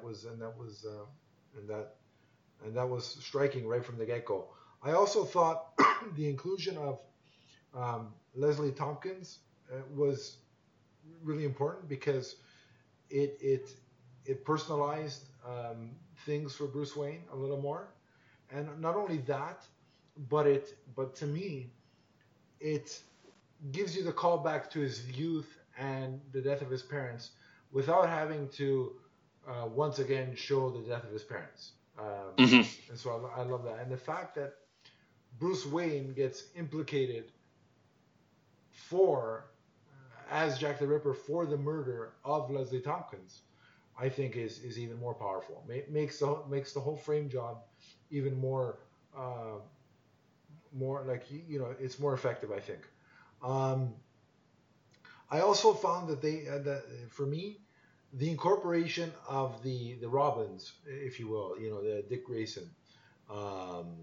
that was striking right from the get-go. I also thought the inclusion of Leslie Tompkins was really important because it personalized things for Bruce Wayne a little more, and not only that, but to me, it gives you the callback to his youth and the death of his parents without having to once again show the death of his parents. Mhm. And so I love that. And the fact that Bruce Wayne gets implicated for as Jack the Ripper for the murder of Leslie Tompkins, I think is even more powerful. Makes the whole frame job even uh, more like it's more effective. I think. Um, I also found that that for me, the incorporation of the Robins, if you will, the Dick Grayson, um,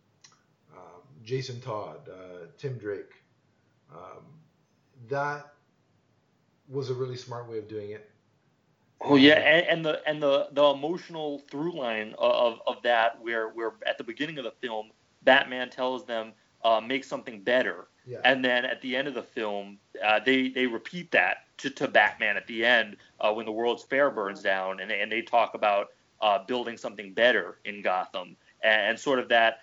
Jason Todd, Tim Drake, um, that was a really smart way of doing it. Oh yeah, and the emotional through line of that, where at the beginning of the film, Batman tells them make something better, Yeah. and then at the end of the film, they repeat that to Batman at the end when the World's Fair burns down, and they talk about building something better in Gotham, and sort of that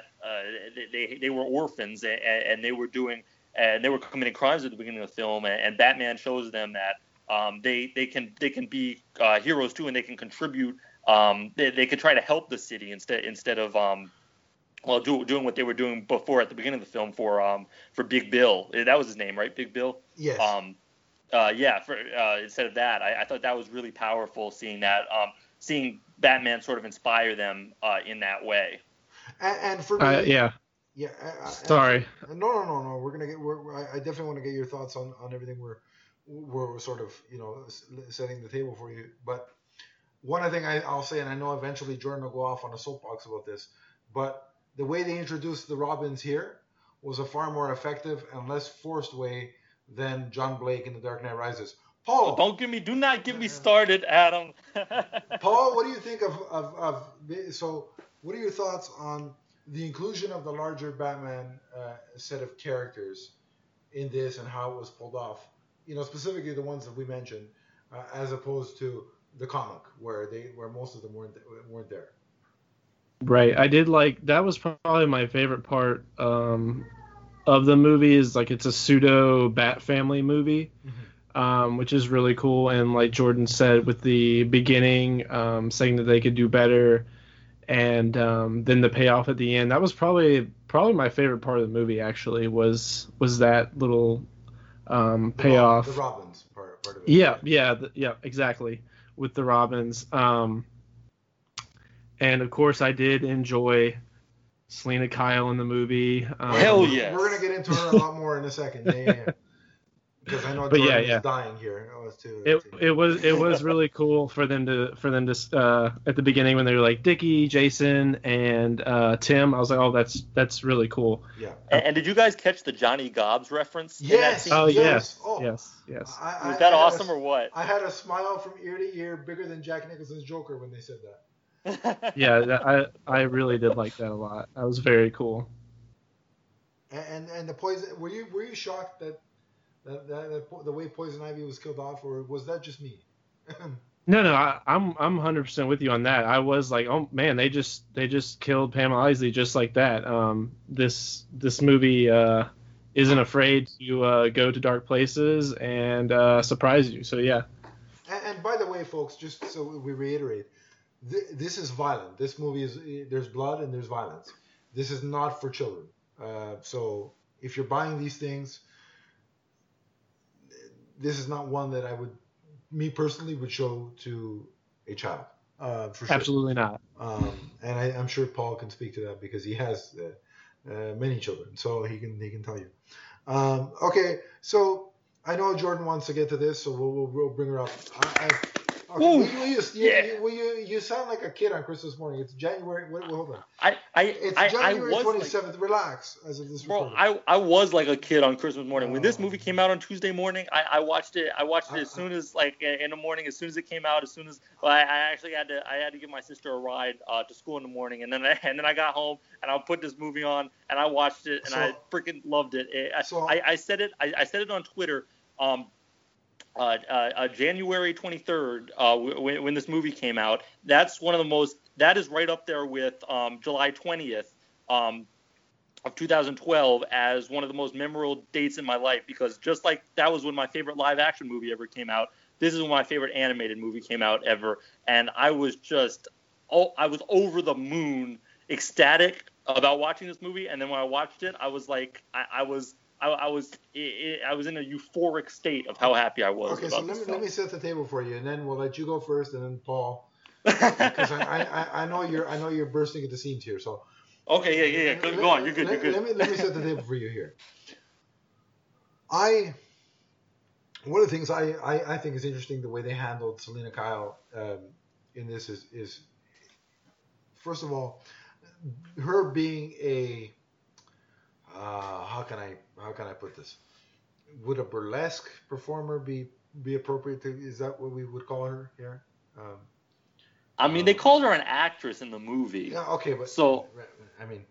they were orphans and they were doing and they were committing crimes at the beginning of the film, and Batman shows them that. They can be heroes too, and they can contribute. They can try to help the city instead of doing what they were doing before at the beginning of the film for Big Bill. That was his name, right? Big Bill. Yes. Yeah. Instead of that, I thought that was really powerful. Seeing that, seeing Batman sort of inspire them in that way. And for me, yeah. Yeah. Sorry. No. I definitely want to get your thoughts on everything we're sort of setting the table for you. But one thing I'll say, and I know eventually Jordan will go off on a soapbox about this, but the way they introduced the Robins here was a far more effective and less forced way than John Blake in The Dark Knight Rises. Paul, Do not get me started, Adam. Paul, what do you think so? What are your thoughts on the inclusion of the larger Batman set of characters in this and how it was pulled off? Specifically the ones that we mentioned, as opposed to the comic where most of them weren't there. Right. I did like that was probably my favorite part of the movie is like it's a pseudo Bat Family movie, which is really cool. And like Jordan said with the beginning, saying that they could do better, and then the payoff at the end. That was probably my favorite part of the movie. Actually, was that little payoff. The Robins part of it. Yeah, exactly. With the Robins. And of course, I did enjoy Selena Kyle in the movie. Hell yes. We're gonna get into her a lot more in a second. Yeah. Because I know Jordan is dying here. It was really cool for them to at the beginning when they were like Dickie, Jason, and Tim. I was like, oh, that's really cool. Yeah. And did you guys catch the Johnny Gobbs reference? Yes. Yes. Was that awesome or what? I had a smile from ear to ear bigger than Jack Nicholson's Joker when they said that. Yeah, I really did like that a lot. That was very cool. And the poison. Were you shocked that the way Poison Ivy was killed off, or was that just me? No, I'm 100% with you on that. I was like, oh man, they just killed Pamela Isley just like that. This movie isn't afraid to go to dark places and surprise you. So yeah. And by the way, folks, just so we reiterate, this is violent. This movie there's blood and there's violence. This is not for children. So if you're buying these things, this is not one that me personally would show to a child. For sure. Absolutely not. And I'm sure Paul can speak to that because he has many children, so he can tell you. Okay, so I know Jordan wants to get to this, so we'll bring her up. You sound like a kid on Christmas morning. It's January. Hold on. It's January 27th. Like, relax, as of this recording. I was like a kid on Christmas morning when this movie came out on Tuesday morning. I watched it. I watched it as soon as in the morning, as soon as it came out. I actually had to give my sister a ride to school in the morning, and then I got home and I put this movie on and I watched it and I freaking loved it. I said it on Twitter. January 23rd, when this movie came out, that is right up there with July 20th of 2012 as one of the most memorable dates in my life, because just like that was when my favorite live action movie ever came out, this is when my favorite animated movie came out ever, and I was just over the moon, ecstatic about watching this movie. And then when I watched it, I was like, I was in a euphoric state of how happy I was. Okay, about so this let me film. set the table for you, and then we'll let you go first, and then Paul, because I know you're bursting at the seams here. So Okay, yeah. Go on. You're good. Let me set the table for you here. One of the things I think is interesting the way they handled Selina Kyle in this is first of all, her being a how can I put this? Would a burlesque performer be appropriate to? Is that what we would call her here? I mean, they called her an actress in the movie. Yeah, okay, but so I mean,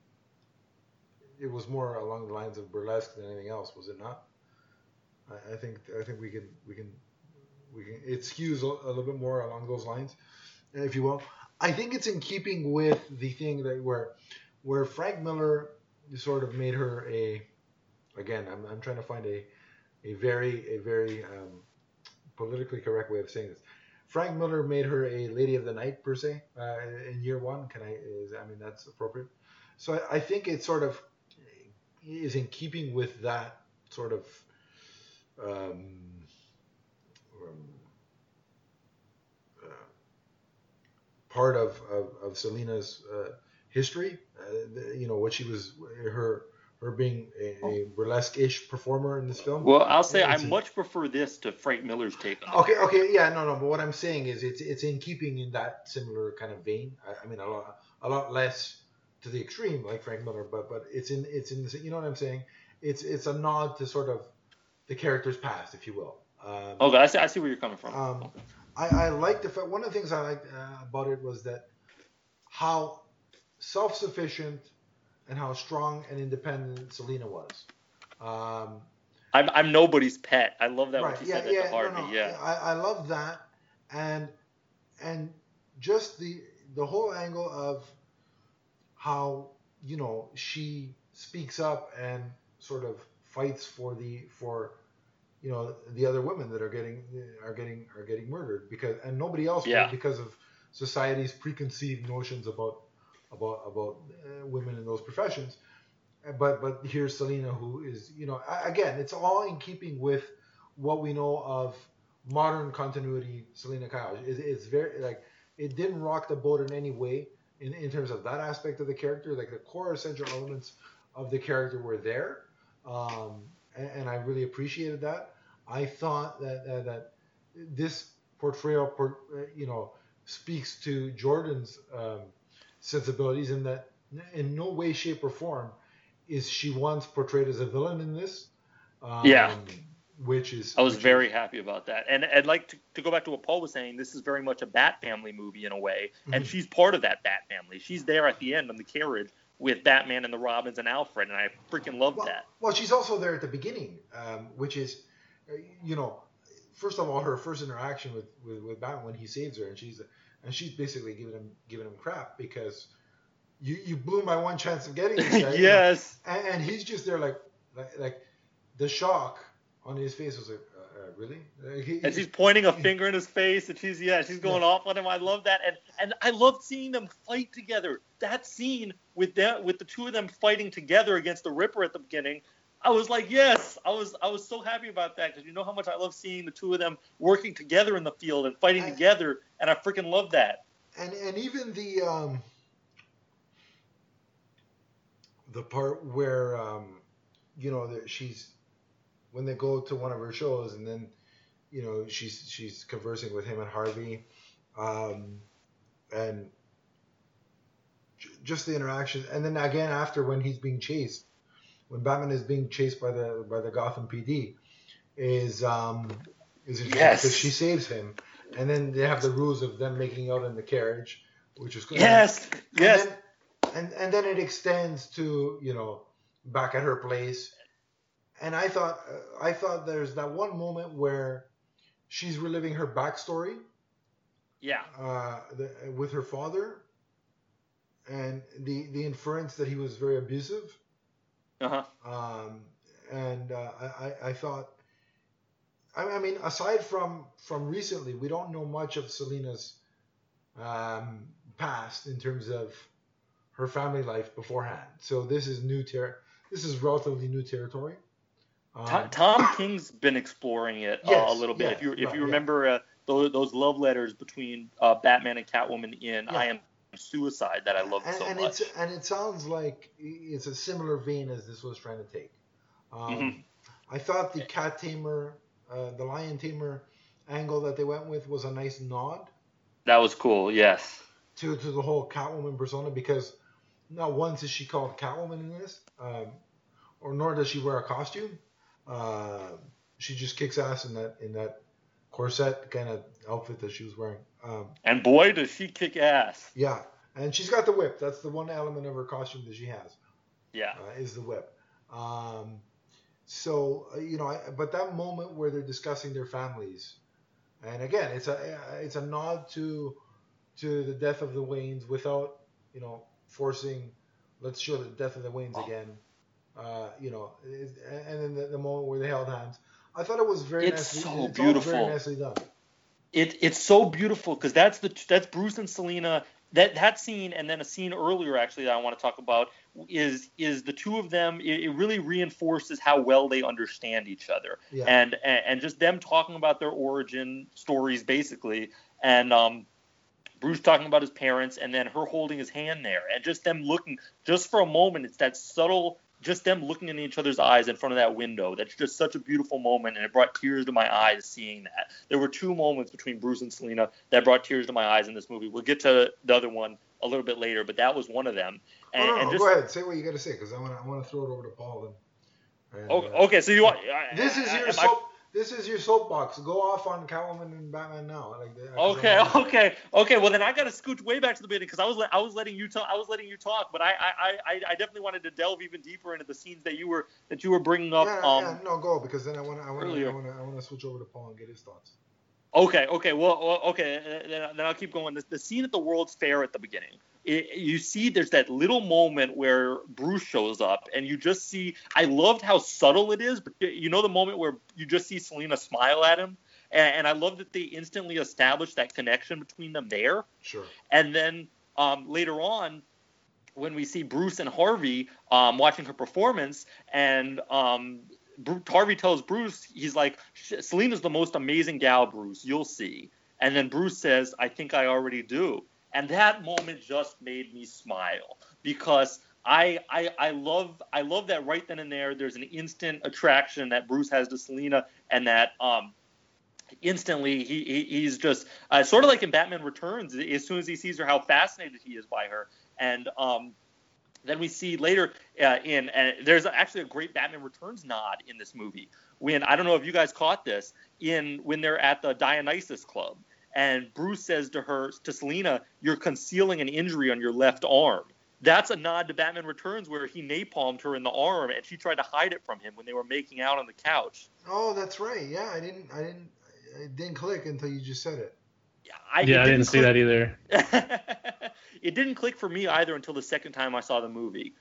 it was more along the lines of burlesque than anything else, was it not? I think we can it skews a little bit more along those lines, if you will. I think it's in keeping with the thing that where Frank Miller sort of made her again. I'm trying to find a very politically correct way of saying this. Frank Miller made her a lady of the night per se in year one. I mean that's appropriate. So I think it sort of is in keeping with that sort of part of Selina's history. What she was her being a burlesque-ish performer in this film. Well, I'll say I much prefer this to Frank Miller's take on it. Okay, yeah, no. But what I'm saying is it's in keeping in that similar kind of vein. I mean, a lot less to the extreme like Frank Miller, but it's in the, you know what I'm saying? It's a nod to sort of the character's past, if you will. Okay, I see where you're coming from. Okay. I like the fact. One of the things I liked about it was that how self-sufficient and how strong and independent Selina was. I'm nobody's pet. I love that. Right. When she said that to Harvey. No. Yeah. I love that, and just the whole angle of how she speaks up and sort of fights for the other women that are getting murdered and nobody else will because of society's preconceived notions about women in those professions. But here's Selina, who is again, it's all in keeping with what we know of modern continuity. Selina Kyle, it's very like it didn't rock the boat in any way in terms of that aspect of the character. Like the core essential elements of the character were there. And I really appreciated that. I thought that this portrayal, speaks to Jordan's sensibilities in that in no way, shape, or form is she once portrayed as a villain in this. I was very happy about that. And I'd like to go back to what Paul was saying. This is very much a Bat Family movie in a way. Mm-hmm. And she's part of that Bat Family. She's there at the end on the carriage with Batman and the Robins and Alfred, and I freaking love that. Well, she's also there at the beginning, which is, first of all, her first interaction with Batman when he saves her, and she's basically giving him crap because you blew my one chance of getting this guy. Yes. And he's just there like the shock on his face was like, really? And she's pointing a finger in his face, and she's going off on him. I love that, and I loved seeing them fight together. That scene with the two of them fighting together against the Ripper at the beginning, I was like, yes, I was so happy about that because you know how much I love seeing the two of them working together in the field and fighting together, and I freaking love that. And even the part where she's when they go to one of her shows and then she's conversing with him and Harvey, and just the interaction, and then again after when he's being chased, when Batman is being chased by the Gotham PD, is interesting because she saves him, and then they have the rules of them making out in the carriage, which is good. Yes. And then it extends to back at her place. And I thought there's that one moment where she's reliving her backstory. Yeah. With her father, and the inference that he was very abusive. Uh-huh. I thought, I mean, aside from recently, we don't know much of Selina's past in terms of her family life beforehand. So this is this is relatively new territory. Tom King's been exploring it a little bit. Yes, If you remember those love letters between Batman and Catwoman in I Am Suicide that I loved so much. And it sounds like it's a similar vein as this was trying to take. I thought the cat tamer, the lion tamer angle that they went with was a nice nod. That was cool, yes. To the whole Catwoman persona, because not once is she called Catwoman in this, or nor does she wear a costume. She just kicks ass in that corset kind of outfit that she was wearing. And boy, does she kick ass. Yeah, and she's got the whip. That's the one element of her costume that she has. Yeah, is the whip. So but that moment where they're discussing their families, and again, it's a nod to the death of the Waynes without forcing. Let's show the death of the Waynes again. And then the moment where they held hands. I thought it was very nicely. So beautiful. Very nicely done. It's so beautiful because that's Bruce and Selina. That scene, and then a scene earlier actually that I want to talk about is the two of them. It really reinforces how well they understand each other, and just them talking about their origin stories basically, and Bruce talking about his parents, and then her holding his hand there, and just them looking just for a moment. It's that subtle. Just them looking in each other's eyes in front of that window. That's just such a beautiful moment, and it brought tears to my eyes seeing that. There were two moments between Bruce and Selina that brought tears to my eyes in this movie. We'll get to the other one a little bit later, but that was one of them. And go ahead. Say what you got to say, because I want to throw it over to Paul. Okay, so you want... This is your soapbox. Go off on Catwoman and Batman now. Okay. Well, then I got to scooch way back to the beginning because I was letting you talk, but I definitely wanted to delve even deeper into the scenes that you were bringing up. No, go, because then I want to switch over to Paul and get his thoughts. Okay. Well, okay. Then I'll keep going. The scene at the World's Fair at the beginning. You see there's that little moment where Bruce shows up, and you just see, I loved how subtle it is, but the moment where you just see Selina smile at him, and I love that they instantly established that connection between them there. Sure. And then later on, when we see Bruce and Harvey watching her performance, and Harvey tells Bruce, he's like, Selina's the most amazing gal, Bruce, you'll see. And then Bruce says, I think I already do. And that moment just made me smile because I love that right then and there. There's an instant attraction that Bruce has to Selina, and that instantly he's just sort of like in Batman Returns. As soon as he sees her, how fascinated he is by her. And then we see later and there's actually a great Batman Returns nod in this movie. When I don't know if you guys caught this when they're at the Dionysus Club. And Bruce says to Selina, you're concealing an injury on your left arm. That's a nod to Batman Returns where he napalmed her in the arm and she tried to hide it from him when they were making out on the couch. Oh, that's right. Yeah, it didn't click until you just said it. I didn't see that either. It didn't click for me either until the second time I saw the movie.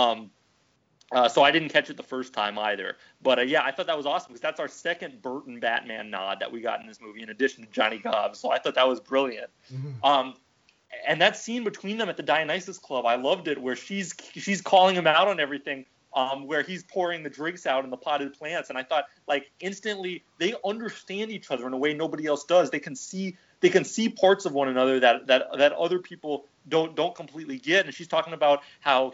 So I didn't catch it the first time either. But I thought that was awesome because that's our second Burton Batman nod that we got in this movie in addition to Johnny Cobb. So I thought that was brilliant. Mm-hmm. And that scene between them at the Dionysus Club, I loved it, where she's calling him out on everything, where he's pouring the drinks out in the potted plants. And I thought, like, instantly they understand each other in a way nobody else does. They can see parts of one another that other people don't completely get. And she's talking about how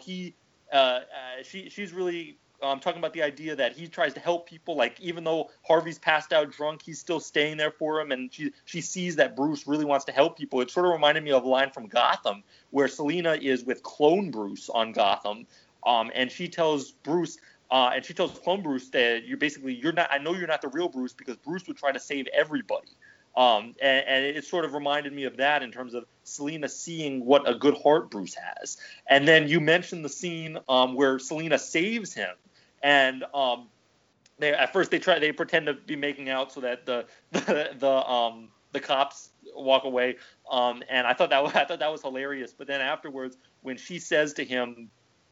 she's really talking about the idea that he tries to help people. Like, even though Harvey's passed out drunk, he's still staying there for him. And she sees that Bruce really wants to help people. It sort of reminded me of a line from Gotham where Selina is with clone Bruce on Gotham. And she tells Bruce, clone Bruce that I know you're not the real Bruce because Bruce would try to save everybody. And it sort of reminded me of that in terms of Selina seeing what a good heart Bruce has. And then you mentioned the scene where Selina saves him, and they pretend to be making out so that the cops walk away. And I thought that was hilarious. But then afterwards, when she says to him,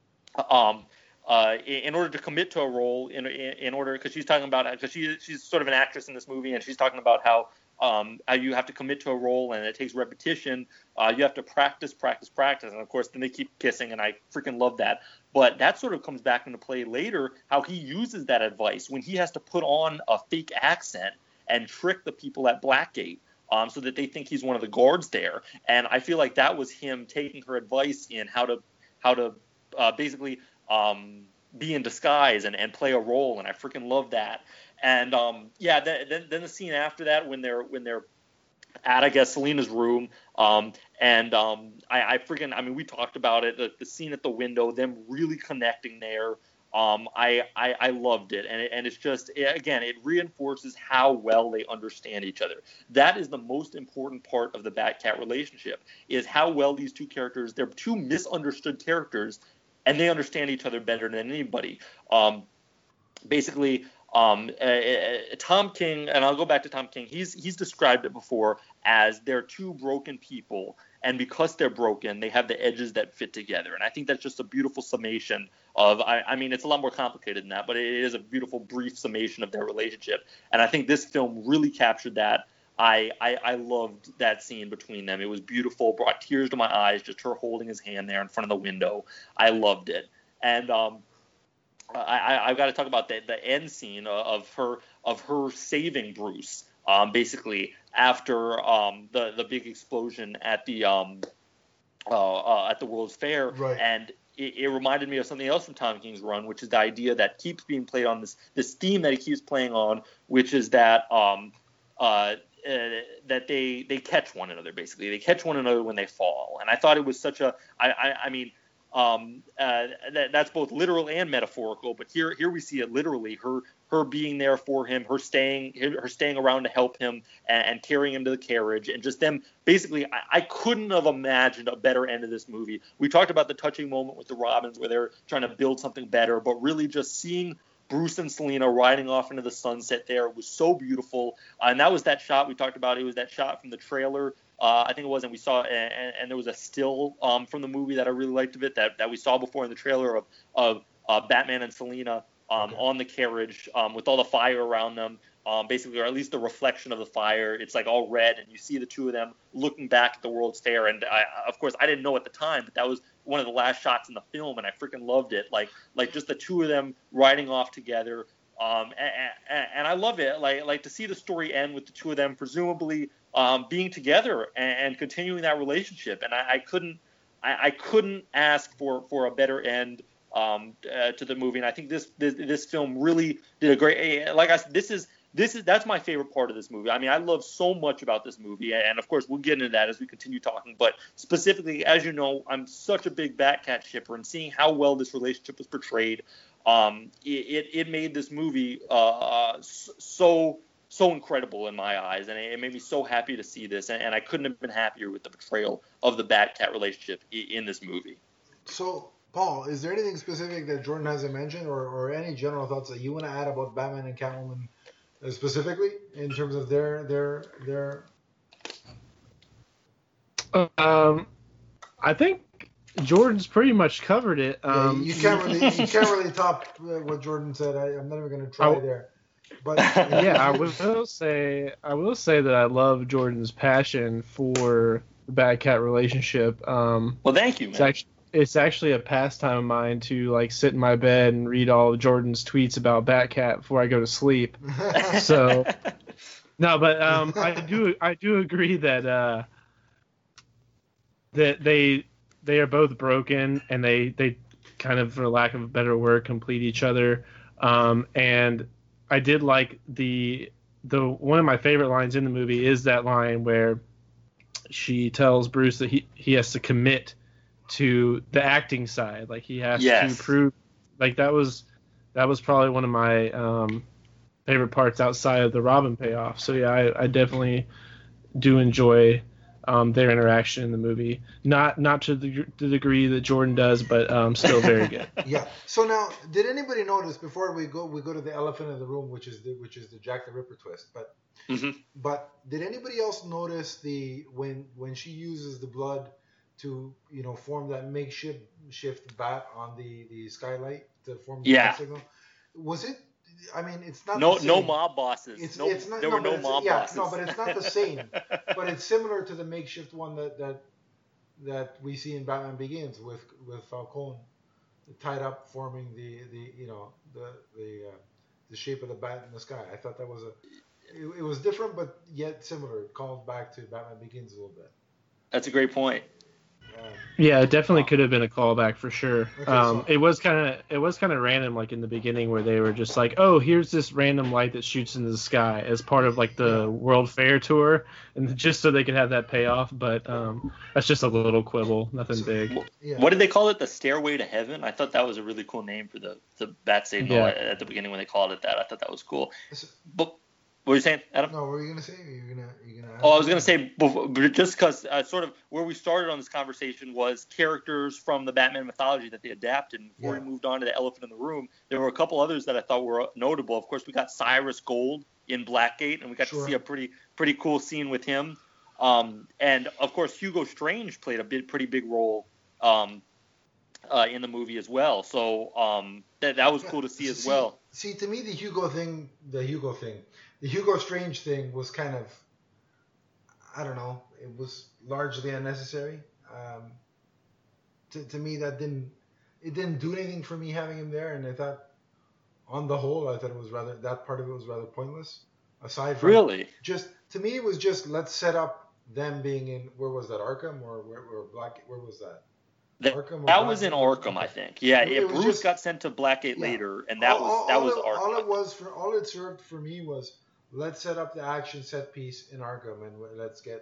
in order to commit to a role, in order, because she's talking about, because she's sort of an actress in this movie, and she's talking about how how you have to commit to a role and it takes repetition. You have to practice, and of course then they keep kissing, and I freaking love that. But that sort of comes back into play later, how he uses that advice when he has to put on a fake accent and trick the people at Blackgate. So that they think he's one of the guards there, and I feel like that was him taking her advice in how to basically be in disguise and play a role, and I freaking love that. And then the scene after that when they're at, I guess, Selena's room, I mean, we talked about it, the scene at the window, them really connecting there. I loved it, and it's just, again, it reinforces how well they understand each other. That is the most important part of the Bat-Cat relationship, is how well these two characters, they're two misunderstood characters, and they understand each other better than anybody. Basically, Tom King, and I'll go back to Tom King, he's described it before as they're two broken people, and because they're broken, they have the edges that fit together. And I think that's just a beautiful summation of, I mean, it's a lot more complicated than that, but it is a beautiful, brief summation of their relationship. And I think this film really captured that. I loved that scene between them. It was beautiful, brought tears to my eyes, just her holding his hand there in front of the window. I loved it. And I've got to talk about the end scene of her saving Bruce, basically after the big explosion at the World's Fair, right. And it reminded me of something else from Tom King's run, which is the idea that keeps being played on this theme that he keeps playing on, which is that that they catch one another. Basically, they catch one another when they fall, and I thought it was such a I mean. That's both literal and metaphorical, but here we see it literally. Her being there for him, her staying around to help him and carrying him to the carriage, and just them basically. I couldn't have imagined a better end of this movie. We talked about the touching moment with the Robins where they're trying to build something better, but really just seeing Bruce and Selena riding off into the sunset there was so beautiful. And that was that shot we talked about. It was that shot from the trailer. I think it was, and we saw, and there was a still from the movie that I really liked of it that we saw before in the trailer of Batman and Selena on the carriage with all the fire around them, basically, or at least the reflection of the fire. It's like all red, and you see the two of them looking back at the World's Fair. And of course, I didn't know at the time, but that was one of the last shots in the film, and I freaking loved it. Like just the two of them riding off together. And I love it, like to see the story end with the two of them presumably being together and continuing that relationship. And I couldn't ask for a better end to the movie. And I think this film really did a great. Like I said, that's my favorite part of this movie. I mean, I love so much about this movie, and of course we'll get into that as we continue talking. But specifically, as you know, I'm such a big Bat-Cat shipper, and seeing how well this relationship was portrayed. It made this movie so incredible in my eyes, and it made me so happy to see this, and I couldn't have been happier with the portrayal of the Bat-Cat relationship in this movie. So, Paul, is there anything specific that Jordan hasn't mentioned, or any general thoughts that you want to add about Batman and Catwoman specifically in terms of their? I think Jordan's pretty much covered it. You can't really top what Jordan said. I'm not even going to try there. But yeah, I will say that I love Jordan's passion for the Bat-Cat relationship. Well, thank you, man. It's actually a pastime of mine to like sit in my bed and read all of Jordan's tweets about Bat-Cat before I go to sleep. So no, but I do agree that they are both broken, and they kind of, for lack of a better word, complete each other. And I did like the one of my favorite lines in the movie is that line where she tells Bruce that he has to commit to the acting side, like he has to prove. Like that was probably one of my favorite parts outside of the Robin payoff. So yeah, I definitely do enjoy their interaction in the movie. Not to the degree that Jordan does, but still very good. Yeah. So now, did anybody notice before we go to the elephant in the room, which is the Jack the Ripper twist? But did anybody else notice when she uses the blood to form that makeshift bat on the skylight to form the bat signal? Was it? I mean, it's not No, the same. no mob bosses. It's not. There No, were but no it's, mob yeah, bosses. no, but it's not the same. But it's similar to the makeshift one that we see in Batman Begins with Falcone tied up, forming the you know the shape of the bat in the sky. I thought that was it was different, but yet similar. It called back to Batman Begins a little bit. That's a great point. Yeah, it definitely could have been a callback for sure. Okay, so- it was kind of random, like in the beginning where they were just like, oh, here's this random light that shoots into the sky as part of like the World Fair tour, and just so they could have that payoff. But that's just a little quibble, nothing big. What did they call it? The Stairway to Heaven? I thought that was a really cool name for the bat signal at the beginning when they called it that. I thought that was cool. But what were you saying, Adam? No, what were you gonna say? You're gonna. Oh, I was gonna say, just because sort of where we started on this conversation was characters from the Batman mythology that they adapted. And before we moved on to the Elephant in the Room, there were a couple others that I thought were notable. Of course, we got Cyrus Gold in Blackgate, and we got to see a pretty cool scene with him. And of course, Hugo Strange played a pretty big role in the movie as well. So that was cool to see as well. See, to me, the Hugo Strange thing was kind of, I don't know, it was largely unnecessary. To me, it didn't do anything for me having him there, and I thought, on the whole, that part of it was rather pointless. Aside from to me, it was just let's set up them being in, where was that, Arkham or where was that? That was in Arkham, I think. Yeah, Bruce got sent to Blackgate later, and that was Arkham. All it served for me was let's set up the action set piece in Arkham, and let's get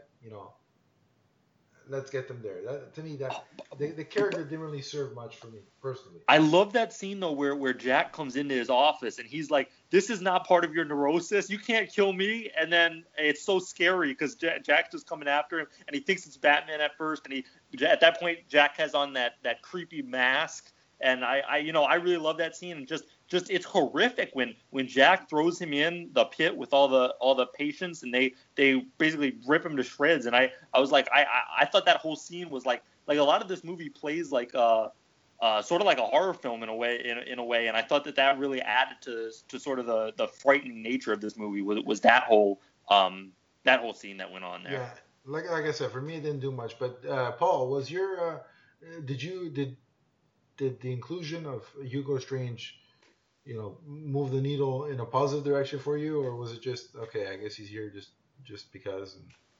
them there. To me, the character didn't really serve much for me personally. I love that scene though, where Jack comes into his office and he's like, "This is not part of your neurosis. You can't kill me." And then it's so scary because Jack's just coming after him, and he thinks it's Batman at first, and at that point Jack has on that creepy mask, and I really love that scene, and just it's horrific when Jack throws him in the pit with all the patients, and they basically rip him to shreds. And I was like, I thought that whole scene was like a lot of this movie plays like sort of like a horror film in a way, and I thought that really added to sort of the frightening nature of this movie was that whole scene that went on there. Yeah, like I said, for me it didn't do much. But Paul, was your did the inclusion of Hugo Strange, move the needle in a positive direction for you, or was it just okay? I guess he's here just because.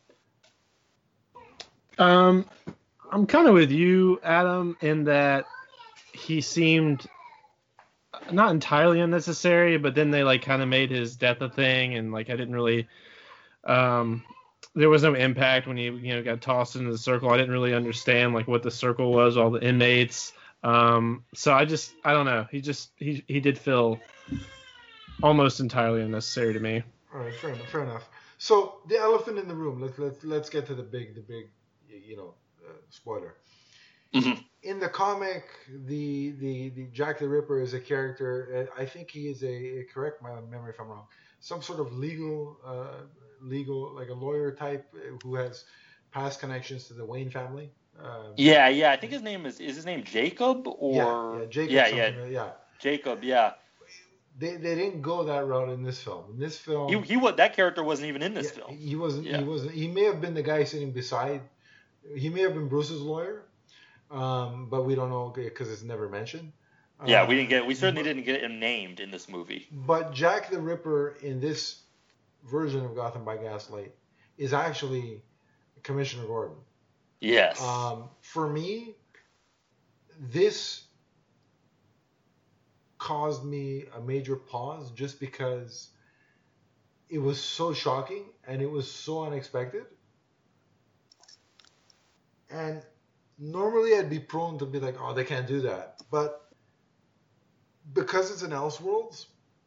I'm kind of with you, Adam, in that he seemed not entirely unnecessary, but then they like kind of made his death a thing, and like I didn't really. There was no impact when he got tossed into the circle. I didn't really understand like what the circle was, all the inmates. So I don't know. He did feel almost entirely unnecessary to me. All right, fair enough. So the elephant in the room. Let's get to the big spoiler. Mm-hmm. In the comic, the Jack the Ripper is a character. I think he is correct my memory if I'm wrong. Some sort of legal like a lawyer type who has past connections to the Wayne family. I think his name is his name Jacob or Jacob. Jacob. Yeah. They didn't go that route in this film. In this film, that character wasn't even in this film. He wasn't. Yeah. He wasn't. He may have been the guy sitting beside. He may have been Bruce's lawyer, but we don't know because it's never mentioned. We certainly didn't get him named in this movie. But Jack the Ripper in this version of Gotham by Gaslight is actually Commissioner Gordon. Yes. For me, this caused me a major pause just because it was so shocking and it was so unexpected. And normally I'd be prone to be like, oh, they can't do that. But because it's an Elseworlds,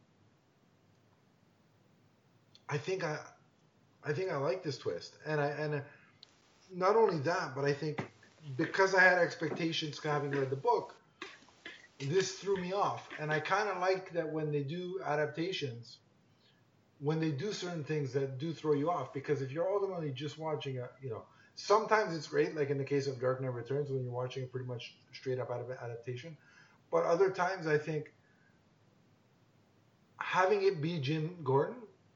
I think I like this twist. And not only that, but I think because I had expectations having read the book, this threw me off. And I kind of like that when they do adaptations, when they do certain things that do throw you off, because if you're ultimately just watching sometimes it's great, like in the case of Dark Knight Returns, when you're watching a pretty much straight up adaptation. But other times I think having it be Jim Gordon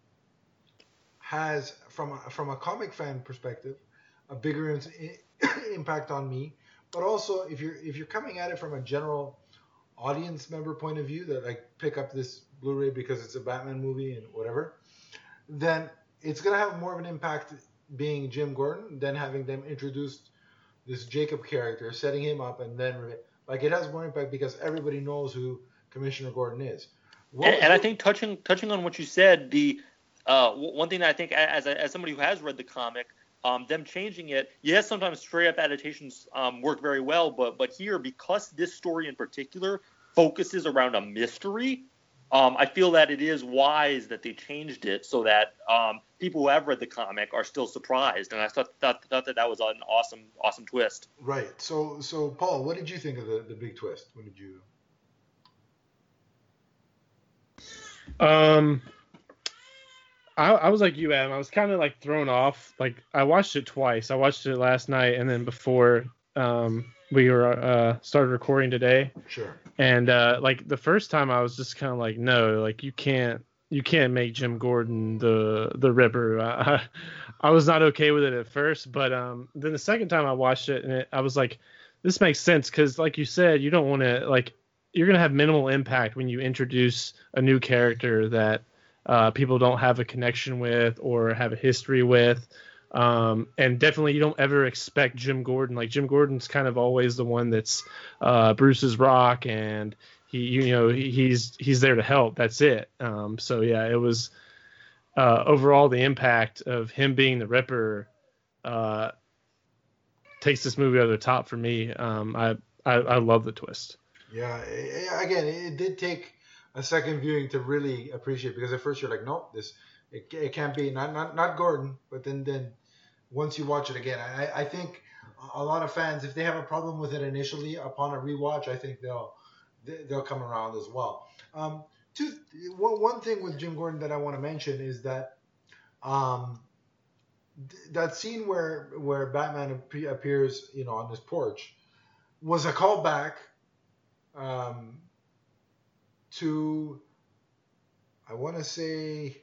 has, from a comic fan perspective, a bigger impact on me. But also, if you're coming at it from a general audience member point of view, that like pick up this Blu-ray because it's a Batman movie and whatever, then it's gonna have more of an impact being Jim Gordon than having them introduce this Jacob character, setting him up, and then like it has more impact because everybody knows who Commissioner Gordon is. And I think touching on what you said, the one thing that I think as somebody who has read the comic, them changing it, yes, sometimes straight up adaptations work very well, but here, because this story in particular focuses around a mystery, I feel that it is wise that they changed it so that people who have read the comic are still surprised, and I thought that was an awesome twist. Right. So Paul, what did you think of the big twist? What did you? I was like you, Adam. I was kind of like thrown off. Like I watched it twice. I watched it last night and then before we were started recording today. Sure. And like the first time I was just kind of like, no, like you can't make Jim Gordon the Ripper. I was not okay with it at first, but then the second time I watched it and I was like, this makes sense because like you said, you don't want to like you're gonna have minimal impact when you introduce a new character that people don't have a connection with or have a history with. And definitely you don't ever expect Jim Gordon. Like Jim Gordon's kind of always the one that's Bruce's rock, and he's there to help. That's it. So yeah, it was overall the impact of him being the Ripper takes this movie over the top for me. I love the twist. Yeah. Again, it did take a second viewing to really appreciate, because at first you're like, nope, it can't be not Gordon. But then once you watch it again, I think a lot of fans, if they have a problem with it initially, upon a rewatch, I think they'll come around as well. One thing with Jim Gordon that I want to mention is that that scene where Batman appears, on this porch, was a callback to, I want to say,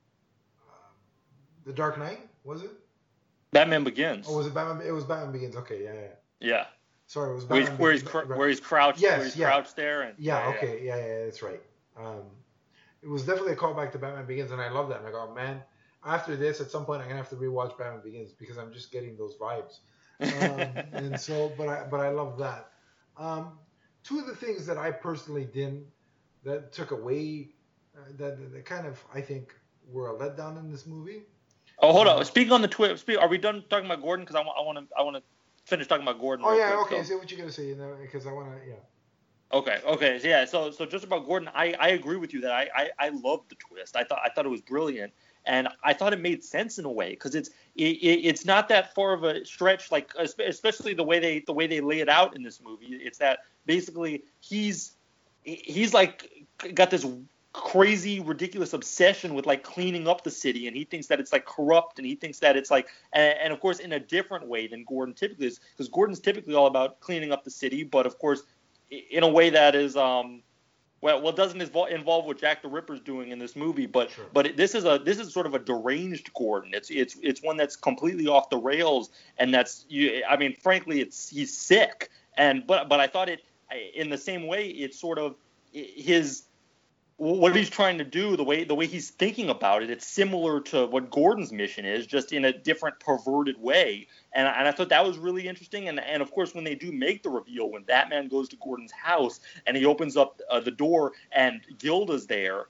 The Dark Knight, was it? Batman Begins. Oh, was it Batman? It was Batman Begins. Okay, yeah. Yeah. Sorry, it was Batman where he's crouched. Yes, where he's crouched there. And, yeah, that's right. It was definitely a callback to Batman Begins, and I love that. And I go, man, after this, at some point, I'm gonna have to rewatch Batman Begins because I'm just getting those vibes. And so, but I love that. Two of the things that I personally that took away, that kind of, I think, were a letdown in this movie. Oh, hold on. Speaking on the twist, are we done talking about Gordon? Because I want to finish talking about Gordon. Oh yeah, quick, okay. Say what you're gonna say, because I want to, yeah. Okay, yeah. So just about Gordon, I agree with you that I loved the twist. I thought it was brilliant, and I thought it made sense in a way because it's not that far of a stretch, like especially the way they lay it out in this movie. It's that basically he's like got this crazy, ridiculous obsession with like cleaning up the city, and he thinks that it's like corrupt, and he thinks that it's like, and of course in a different way than Gordon typically is, because Gordon's typically all about cleaning up the city, but of course in a way that is well doesn't involve what Jack the Ripper's doing in this movie, but sure. But this is sort of a deranged Gordon. It's one that's completely off the rails, and I mean frankly he's sick, and but I thought it in the same way it's sort of his what he's trying to do, the way he's thinking about it, it's similar to what Gordon's mission is, just in a different perverted way. And I thought that was really interesting. And of course, when they do make the reveal, when Batman goes to Gordon's house and he opens up the door and Gilda's there.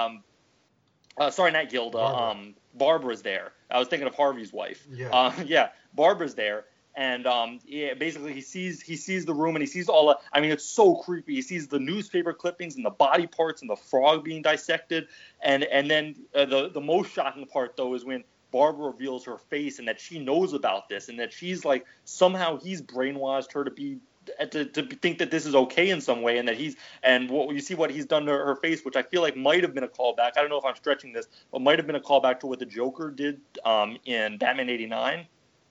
Sorry, not Gilda. Barbara's there. I was thinking of Harvey's wife. Yeah. Barbara's there. And basically he sees the room, and he sees I mean, it's so creepy. He sees the newspaper clippings and the body parts and the frog being dissected. And then the most shocking part, though, is when Barbara reveals her face and that she knows about this, and that she's like, somehow he's brainwashed her to think that this is okay in some way, and that you see what he's done to her face, which I feel like might have been a callback. I don't know if I'm stretching this, but might have been a callback to what the Joker did in Batman '89.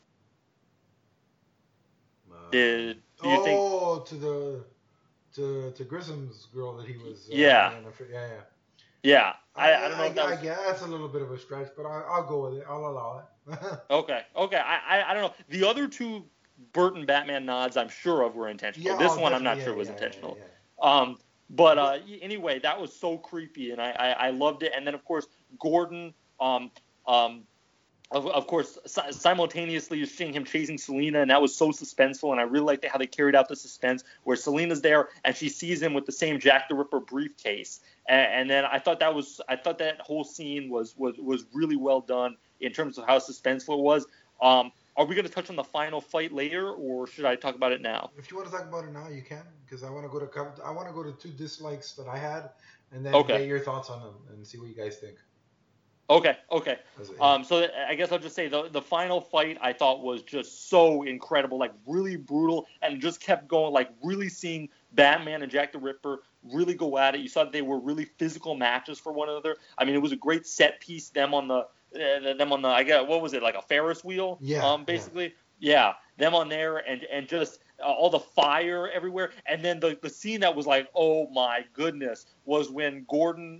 Do you think? To Grissom's girl that he was. Yeah. Yeah. Yeah, I don't know if that was. I guess that's a little bit of a stretch, but I'll go with it. I'll allow it. Okay. I don't know. The other two Burton Batman nods I'm sure of were intentional. Yeah, This oh, one I'm not definitely, sure yeah, was yeah, yeah, intentional. yeah. But But anyway, that was so creepy, and I loved it. And then of course Gordon, um, of course simultaneously you're seeing him chasing Selina, and that was so suspenseful. And I really liked how they carried out the suspense, where Selina's there and she sees him with the same Jack the Ripper briefcase. And then I thought that whole scene was really well done in terms of how suspenseful it was. Are we going to touch on the final fight later, or should I talk about it now? if you want to talk about it now, you can, because I want to go to two dislikes that I had, and then Okay. get your thoughts on them and see what you guys think. Okay. Yeah. So I guess I'll just say the final fight I thought was just so incredible, like really brutal, and just kept going, like really seeing Batman and Jack the Ripper really go at it. You saw that they were really physical matches for one another. I mean, it was a great set piece. Them on the I guess what was it, like a Ferris wheel? Yeah. Basically. Yeah. Them on there and just all the fire everywhere. And then the scene that was like, oh my goodness, was when Gordon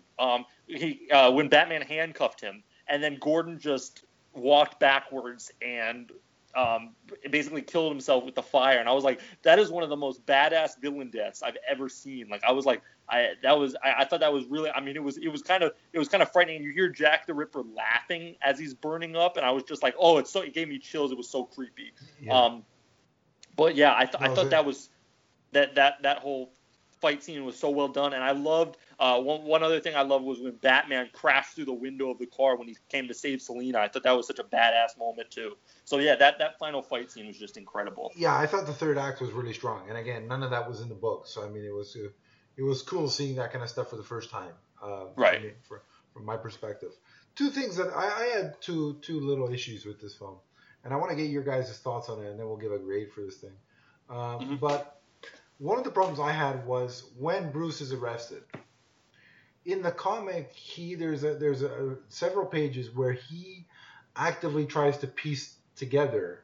when Batman handcuffed him, and then Gordon just walked backwards and basically killed himself with the fire. And I was like, that is one of the most badass villain deaths I've ever seen. Like I was like, I thought that was really. I mean, it was kind of frightening. You hear Jack the Ripper laughing as he's burning up, and I was just like, oh, it gave me chills. It was so creepy. Yeah. But yeah, I thought that was that whole fight scene was so well done, and I loved one other thing I loved was when Batman crashed through the window of the car when he came to save Selina. I thought that was such a badass moment too. So yeah, that final fight scene was just incredible. Yeah, I thought the third act was really strong, and again, none of that was in the book, so I mean, it was cool seeing that kind of stuff for the first time. Right. I mean, from my perspective, two things that I had two little issues with this film, and I want to get your guys' thoughts on it, and then we'll give a grade for this thing. But one of the problems I had was when Bruce is arrested. In the comic, there's several pages where he actively tries to piece together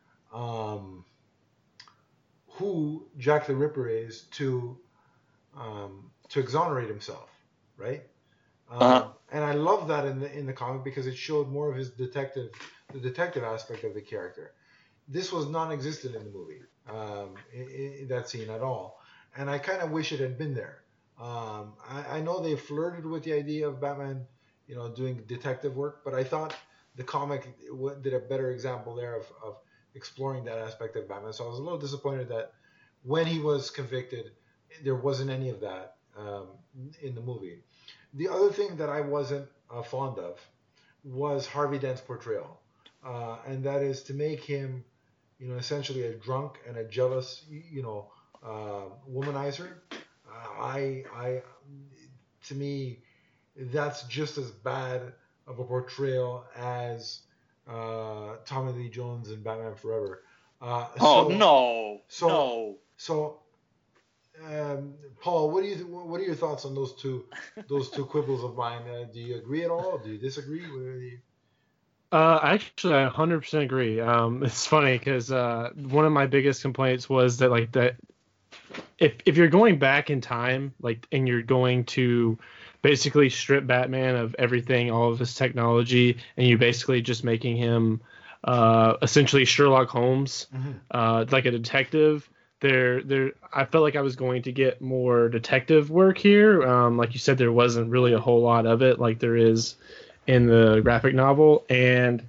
who Jack the Ripper is to exonerate himself, right? And I love that in the comic because it showed more of his the detective aspect of the character. This was non-existent in the movie, in that scene at all, and I kind of wish it had been there. I know they flirted with the idea of Batman, doing detective work, but I thought the comic did a better example there of exploring that aspect of Batman. So I was a little disappointed that when he was convicted, there wasn't any of that in the movie. The other thing that I wasn't fond of was Harvey Dent's portrayal, and that is to make him, essentially a drunk and a jealous, womanizer. To me, that's just as bad of a portrayal as Tommy Lee Jones in Batman Forever. No. Paul, what are your thoughts on those two quibbles of mine? Do you agree at all? Do you disagree? Actually, I 100% agree. It's funny because one of my biggest complaints was that if you're going back in time, and you're going to basically strip Batman of everything, all of his technology, and you basically just making him essentially Sherlock Holmes, like a detective. I felt like I was going to get more detective work here. Like you said, there wasn't really a whole lot of it like there is in the graphic novel. And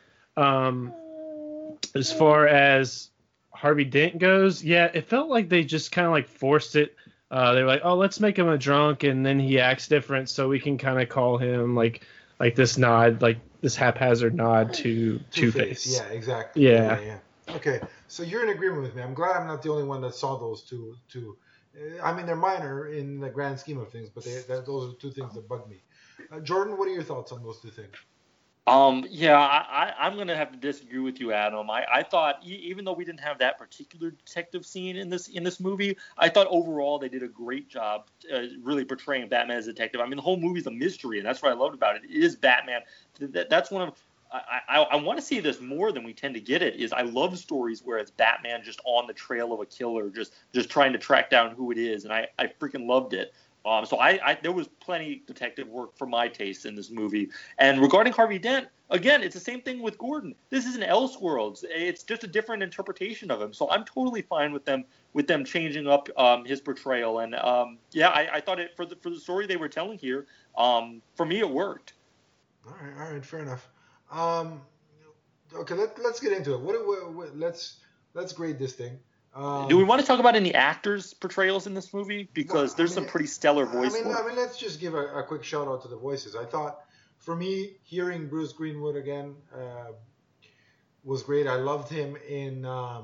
as far as Harvey Dent goes, yeah, it felt like they just kind of forced it. They were like, oh, let's make him a drunk, and then he acts different, so we can kind of call him like this nod, like this haphazard nod to Two-Face. Yeah, exactly. Yeah. Okay, so you're in agreement with me. I'm glad I'm not the only one that saw those two. I mean, they're minor in the grand scheme of things, but those are two things that bug me. Jordan, what are your thoughts on those two things? Yeah, I'm going to have to disagree with you, Adam. I thought, even though we didn't have that particular detective scene in this movie, I thought overall they did a great job really portraying Batman as a detective. I mean, the whole movie's a mystery, and that's what I loved about it. It is Batman. That's one of I want to see this more than we tend to get it. Is I love stories where it's Batman just on the trail of a killer, just trying to track down who it is, and I freaking loved it. So there was plenty detective work for my taste in this movie. And regarding Harvey Dent, again, it's the same thing with Gordon. This is an Elseworlds. It's just a different interpretation of him. So I'm totally fine with them changing up his portrayal. And I thought it for the story they were telling here. For me, it worked. All right, fair enough. Okay, let's get into it. Let's grade this thing. Do we want to talk about any actors' portrayals in this movie? Because there's some pretty stellar voice work. I mean, let's just give a quick shout out to the voices. I thought, for me, hearing Bruce Greenwood again was great. I loved him in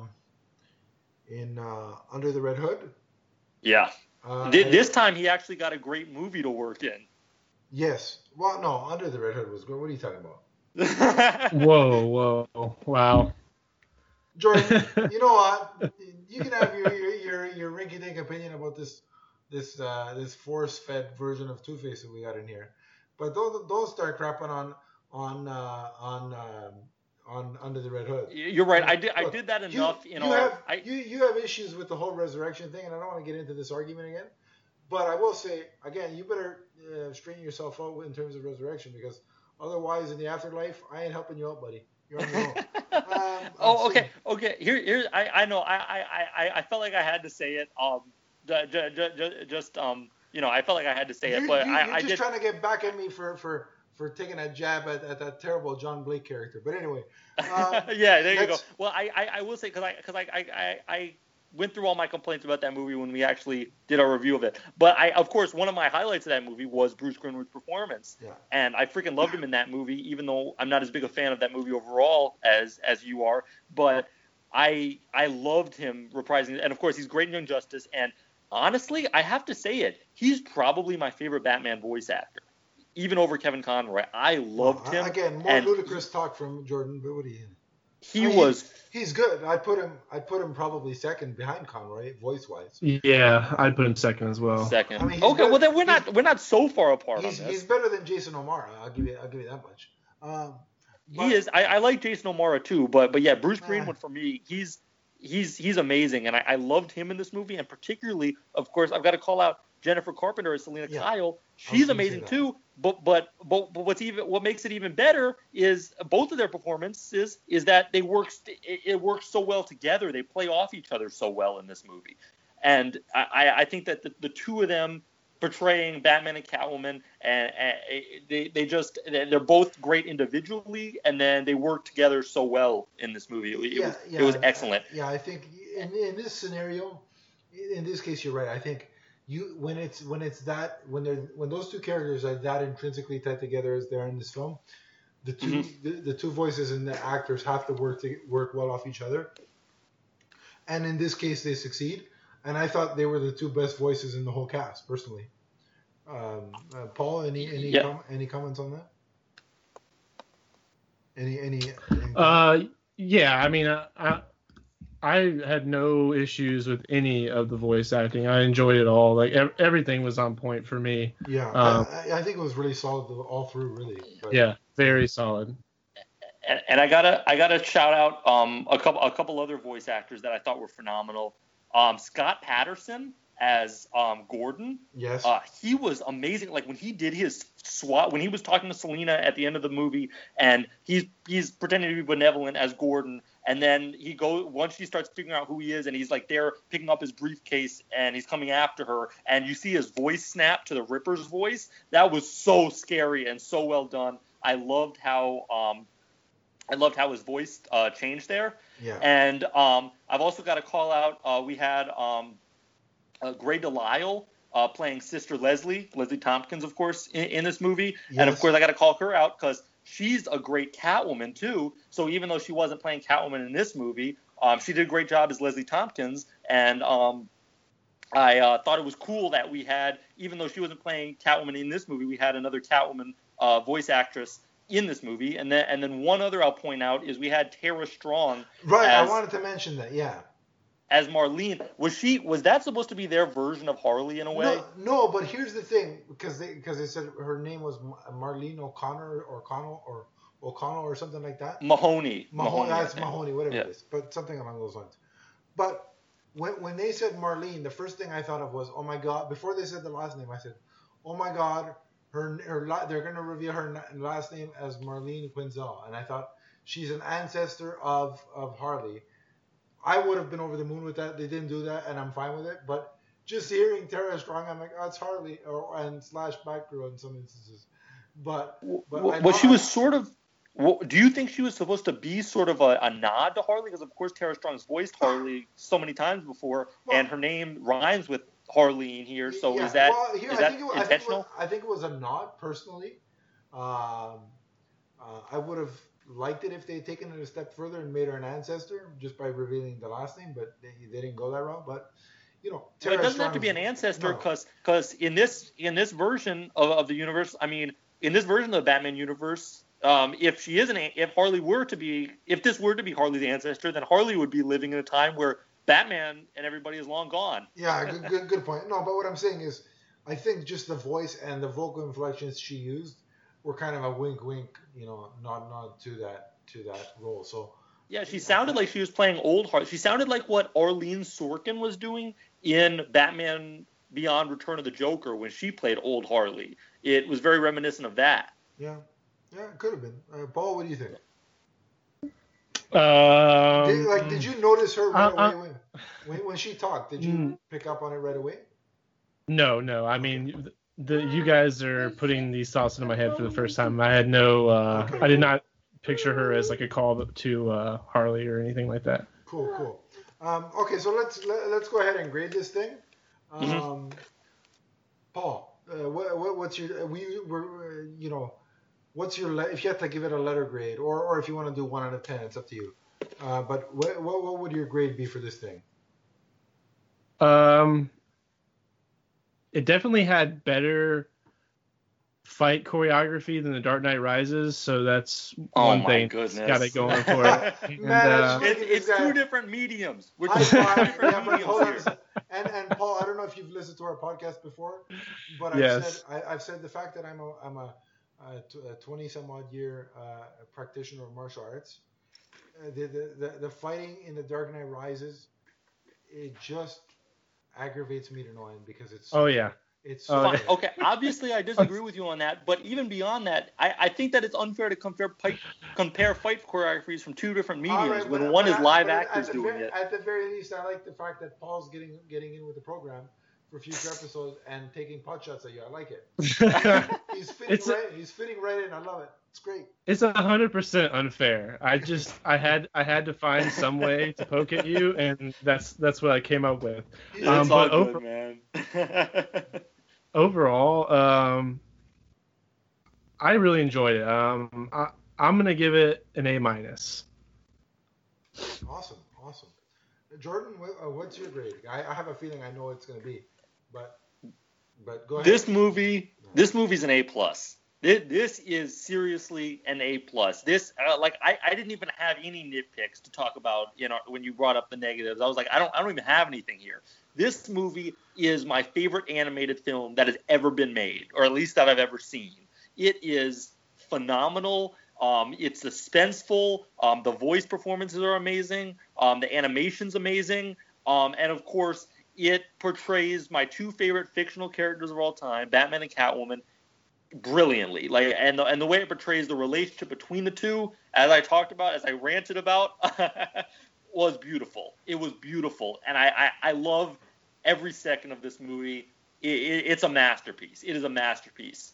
Under the Red Hood. Yeah. This time he actually got a great movie to work in. Yes. Well, no, Under the Red Hood was good. What are you talking about? Whoa, wow. Jordan, you know what? You can have your rinky-dink opinion about this force-fed version of Two-Face that we got in here, but don't start crapping on Under the Red Hood. You're right. I did that enough. You have issues with the whole resurrection thing, and I don't want to get into this argument again. But I will say again, you better straighten yourself out in terms of resurrection, because otherwise, in the afterlife, I ain't helping you out, buddy. You're on your own. Okay. Here. I know. I felt like I had to say it. I felt like I had to say it, but you're just trying to get back at me for taking a jab at that terrible John Blake character. But anyway. Yeah, there you go. Well, I will say, because I went through all my complaints about that movie when we actually did our review of it. But of course, one of my highlights of that movie was Bruce Greenwood's performance. Yeah. And I freaking loved him in that movie, even though I'm not as big a fan of that movie overall as you are. But I loved him reprising it. And of course, he's great in Young Justice. And honestly, I have to say it, he's probably my favorite Batman voice actor, even over Kevin Conroy. I loved him. Again, more ludicrous talk from Jordan, but what do you? He's good. I'd put him probably second behind Conroy, voice wise. Yeah, I'd put him second as well. Second. I mean, okay, well then we're not so far apart on this. He's better than Jason O'Mara. I'll give you that much. He is. I like Jason O'Mara too, but yeah, Bruce Greenwood for me, he's amazing, and I loved him in this movie, and particularly, of course, I've got to call out Jennifer Carpenter as Selena Kyle. She's amazing too. But what makes it even better is both of their performances is that it works so well together. They play off each other so well in this movie, and I think that the two of them portraying Batman and Catwoman, and they're both great individually, and then they work together so well in this movie. It was excellent. Yeah, I think in this scenario, in this case, you're right. I think. When those two characters are that intrinsically tied together as they are in this film, the two voices and the actors have to work well off each other. And in this case, they succeed. And I thought they were the two best voices in the whole cast, personally. Paul, any comments on that? Any? Yeah, I mean, I had no issues with any of the voice acting. I enjoyed it all. Like everything was on point for me. Yeah, I think it was really solid all through, really. But. Yeah, very solid. And I gotta shout out a couple other voice actors that I thought were phenomenal. Scott Patterson as Gordon. Yes. He was amazing. Like when he did his SWAT, when he was talking to Selena at the end of the movie, and he's pretending to be benevolent as Gordon, and then once she starts figuring out who he is, and he's like there picking up his briefcase, and he's coming after her, and you see his voice snap to the Ripper's voice. That was so scary and so well done. I loved how his voice changed there. Yeah. And I've also got to call out. We had Grey DeLisle playing Sister Leslie Tompkins, of course, in this movie. Yes. And of course, I got to call her out because she's a great Catwoman too. So even though she wasn't playing Catwoman in this movie, she did a great job as Leslie Tompkins. And I thought it was cool that we had, even though she wasn't playing Catwoman in this movie, we had another Catwoman voice actress in this movie. And then one other I'll point out is we had Tara Strong. Right, I wanted to mention that, yeah. As Marlene. Was that supposed to be their version of Harley in a way? No, but here's the thing, because they said her name was Marlene O'Connor or O'Connell or something like that. Mahoney. That's Mahoney, whatever it is, but something along those lines. But when they said Marlene, the first thing I thought of was, oh my God. Before they said the last name, I said, oh my God, they're gonna reveal her last name as Marlene Quinzel, and I thought she's an ancestor of Harley. I would have been over the moon with that. They didn't do that, and I'm fine with it. But just hearing Tara Strong, I'm like, oh, it's Harley, and slash Batgirl in some instances. But she was sort of. Do you think she was supposed to be sort of a nod to Harley? Because of course Tara Strong's voiced Harley so many times before, and her name rhymes with Harley in here. So is that intentional? I think it was a nod personally. I would have liked it if they had taken it a step further and made her an ancestor just by revealing the last name, but they didn't go that route. But Tara it doesn't have to be an ancestor because in this version of the universe, I mean, in this version of the Batman universe. If this were to be Harley the ancestor, then Harley would be living in a time where Batman and everybody is long gone. Yeah, good point. No, but what I'm saying is, I think just the voice and the vocal inflections she used were kind of a wink, nod to that role. So yeah, she sounded like she was playing old Harley. She sounded like what Arlene Sorkin was doing in Batman Beyond: Return of the Joker when she played old Harley. It was very reminiscent of that. Yeah. Yeah, it could have been. Paul, what do you think? Did you notice her right away when she talked? Did you pick up on it right away? No. I mean, you guys are putting these thoughts into my head for the first time. I had no. I did not picture her as like a call to Harley or anything like that. Cool. Okay, so let's go ahead and grade this thing. Paul, what's your what's your if you have to give it a letter grade, or if you want to do 1 out of 10, it's up to you. But what would your grade be for this thing? It definitely had better fight choreography than The Dark Knight Rises, so that's one thing. Goodness. Got it going for it. It's two different mediums. We're two different mediums here. And Paul, I don't know if you've listened to our podcast before, but I've said the fact that I'm a 20 some odd year practitioner of martial arts. The fighting in The Dark Knight Rises, it just aggravates me to no end because it's it's fine. Okay, obviously I disagree with you on that, but even beyond that, I think that it's unfair to compare fight choreographies from two different mediums when one is live actors doing it. At the very least, I like the fact that Paul's getting in with the program for future episodes and taking pot shots at you. I like it. He's fitting right in. I love it. It's great. It's 100% unfair. I had to find some way to poke at you, and that's what I came up with. It's all good, man. Overall, I really enjoyed it. I'm gonna give it an A-. Awesome. Jordan, what's your grade? I have a feeling I know it's gonna be. But go ahead. This movie's an A+. This is seriously an A+. This I didn't even have any nitpicks to talk about. When you brought up the negatives, I was like, I don't even have anything here. This movie is my favorite animated film that has ever been made, or at least that I've ever seen. It is phenomenal. It's suspenseful. The voice performances are amazing. The animation's amazing. And of course, it portrays my two favorite fictional characters of all time, Batman and Catwoman, brilliantly. And the way it portrays the relationship between the two, as I talked about, as I ranted about, was beautiful. It was beautiful, and I love every second of this movie. It's a masterpiece. It is a masterpiece.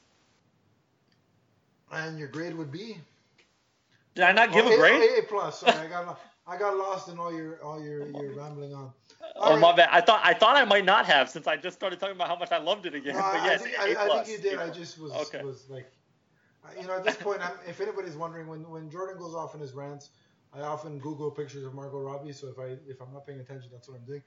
And your grade would be? Did I not give a grade? A+. Sorry, I got lost in all your rambling on. My bad. I thought I might not have, since I just started talking about how much I loved it again. No, but yes, I think you did. I just was like, at this point, if anybody's wondering, when Jordan goes off in his rants, I often Google pictures of Margot Robbie. So if I'm not paying attention, that's what I'm doing.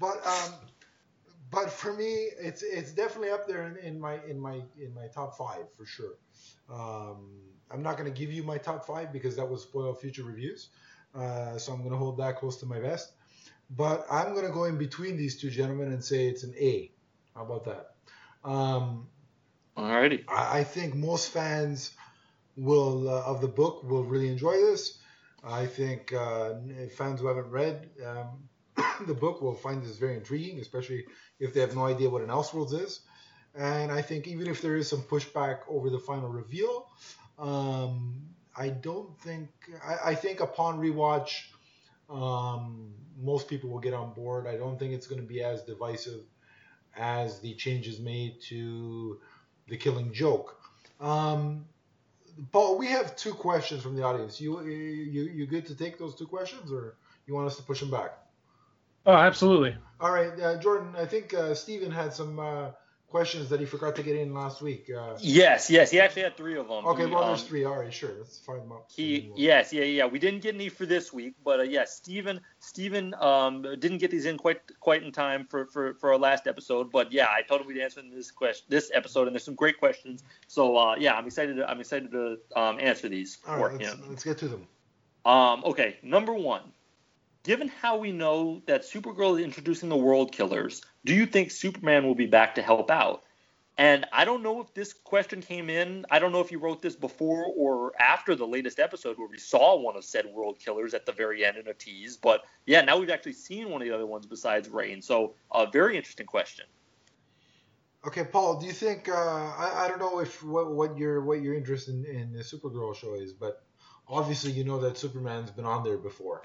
But for me, it's definitely up there in my top 5 for sure. I'm not going to give you my top 5 because that would spoil future reviews. So I'm going to hold that close to my vest. But I'm going to go in between these two gentlemen and say it's an A. How about that? Alrighty. I think most fans of the book will really enjoy this. I think fans who haven't read the book will find this very intriguing, especially if they have no idea what an Elseworlds is. And I think even if there is some pushback over the final reveal, I don't think. I think upon rewatch, most people will get on board. I don't think it's going to be as divisive as the changes made to the Killing Joke. Paul, we have 2 questions from the audience. You good to take those 2 questions, or you want us to push them back? Oh, absolutely. All right, Jordan. I think Steven had some questions that he forgot to get in last week. Yes. He actually had 3 of them. Okay, well, there's 3. All right, sure. Let's fire them up. Yes. We didn't get any for this week, but yes, Steven didn't get these in quite in time for our last episode. But yeah, I told him we'd answer in this episode, and there's some great questions. So I'm excited to answer these for him. Let's get to them. Okay, number 1. Given how we know that Supergirl is introducing the World Killers, do you think Superman will be back to help out? And I don't know if this question came in. I don't know if you wrote this before or after the latest episode where we saw one of said World Killers at the very end in a tease. But yeah, now we've actually seen one of the other ones besides Reign. So a very interesting question. Okay, Paul, do you think I don't know if what your interest in the Supergirl show is, but obviously you know that Superman's been on there before.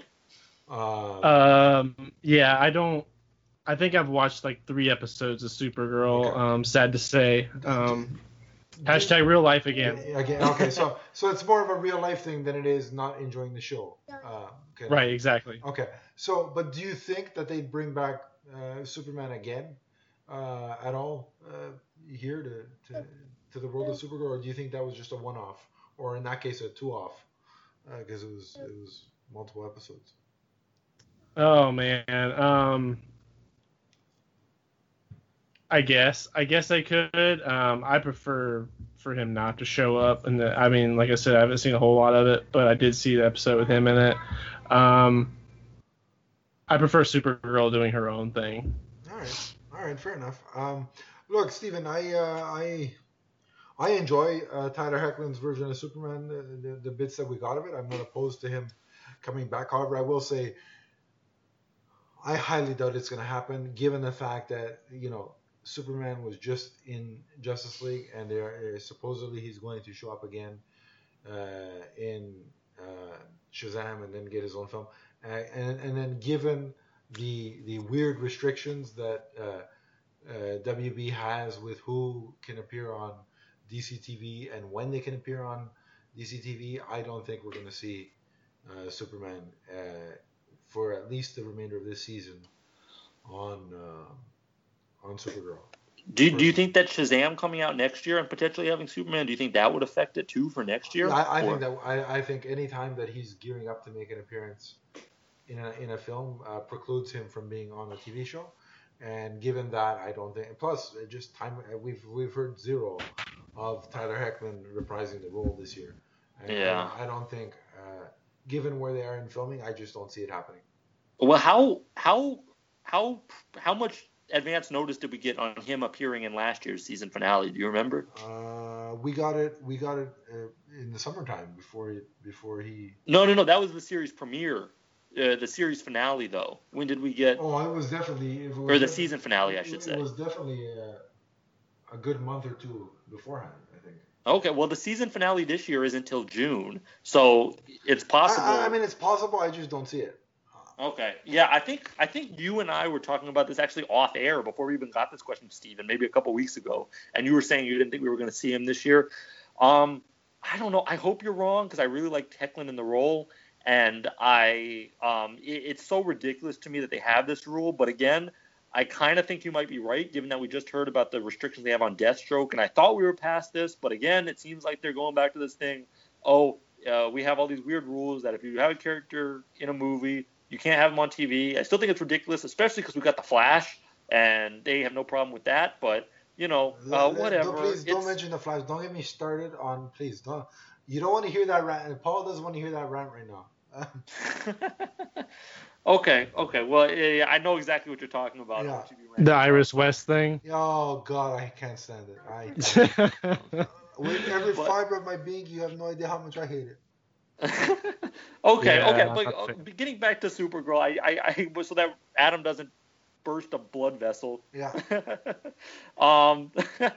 Yeah, I think I've watched like 3 episodes of Supergirl. Okay. Sad to say. Hashtag real life again. Okay, so it's more of a real life thing than it is not enjoying the show. Okay. Right, exactly. Okay, so but do you think that they'd bring back Superman again at all here to the world of Supergirl, or do you think that was just a one-off, or in that case a 2-off, because it was multiple episodes? Oh man, I guess I could. I prefer for him not to show up, and I mean, like I said, I haven't seen a whole lot of it, but I did see the episode with him in it. I prefer Supergirl doing her own thing. All right, fair enough. Look, Steven, I enjoy Tyler Hoechlin's version of Superman, the bits that we got of it. I'm not opposed to him coming back. However, I will say, I highly doubt it's going to happen, given the fact that, Superman was just in Justice League, and supposedly he's going to show up again in Shazam and then get his own film. And then given the weird restrictions that WB has with who can appear on DC TV and when they can appear on DC TV, I don't think we're going to see Superman for at least the remainder of this season on Supergirl. Do you think that Shazam coming out next year and potentially having Superman, do you think that would affect it too for next year? Yeah, I think any time that he's gearing up to make an appearance in a film precludes him from being on a TV show. And given that, I don't think. Plus, just time. We've heard zero of Tyler Hoechlin reprising the role this year. And yeah. I don't think. Given where they are in filming, I just don't see it happening. Well, how much advance notice did we get on him appearing in last year's season finale? Do you remember? We got it in the summertime before he. No. That was the series premiere. The series finale, though. When did we get? Oh, it was definitely. Or the season finale, I should say. It was definitely a good month or two beforehand, I think. Okay, well, the season finale this year isn't until June, so it's possible. I mean, it's possible. I just don't see it. Okay, yeah, I think you and I were talking about this actually off air before we even got this question, Steven, maybe a couple weeks ago, and you were saying you didn't think we were going to see him this year. I don't know. I hope you're wrong because I really liked Hoechlin in the role. And it's so ridiculous to me that they have this rule. But again, I kind of think you might be right, given that we just heard about the restrictions they have on Deathstroke. And I thought we were past this. But again, it seems like they're going back to this thing. We have all these weird rules that if you have a character in a movie, you can't have them on TV. I still think it's ridiculous, especially because we got The Flash, and they have no problem with that. But, whatever. Please don't mention The Flash. Don't get me started on, please. Don't. You don't want to hear that rant. Paul doesn't want to hear that rant right now. Okay. Well, yeah, I know exactly what you're talking about. Yeah. The Iris West thing. Oh God, I can't stand it. With every fiber of my being, you have no idea how much I hate it. Okay, Yeah, but not a fan. getting back to Supergirl, so that Adam doesn't burst a blood vessel. Yeah. um,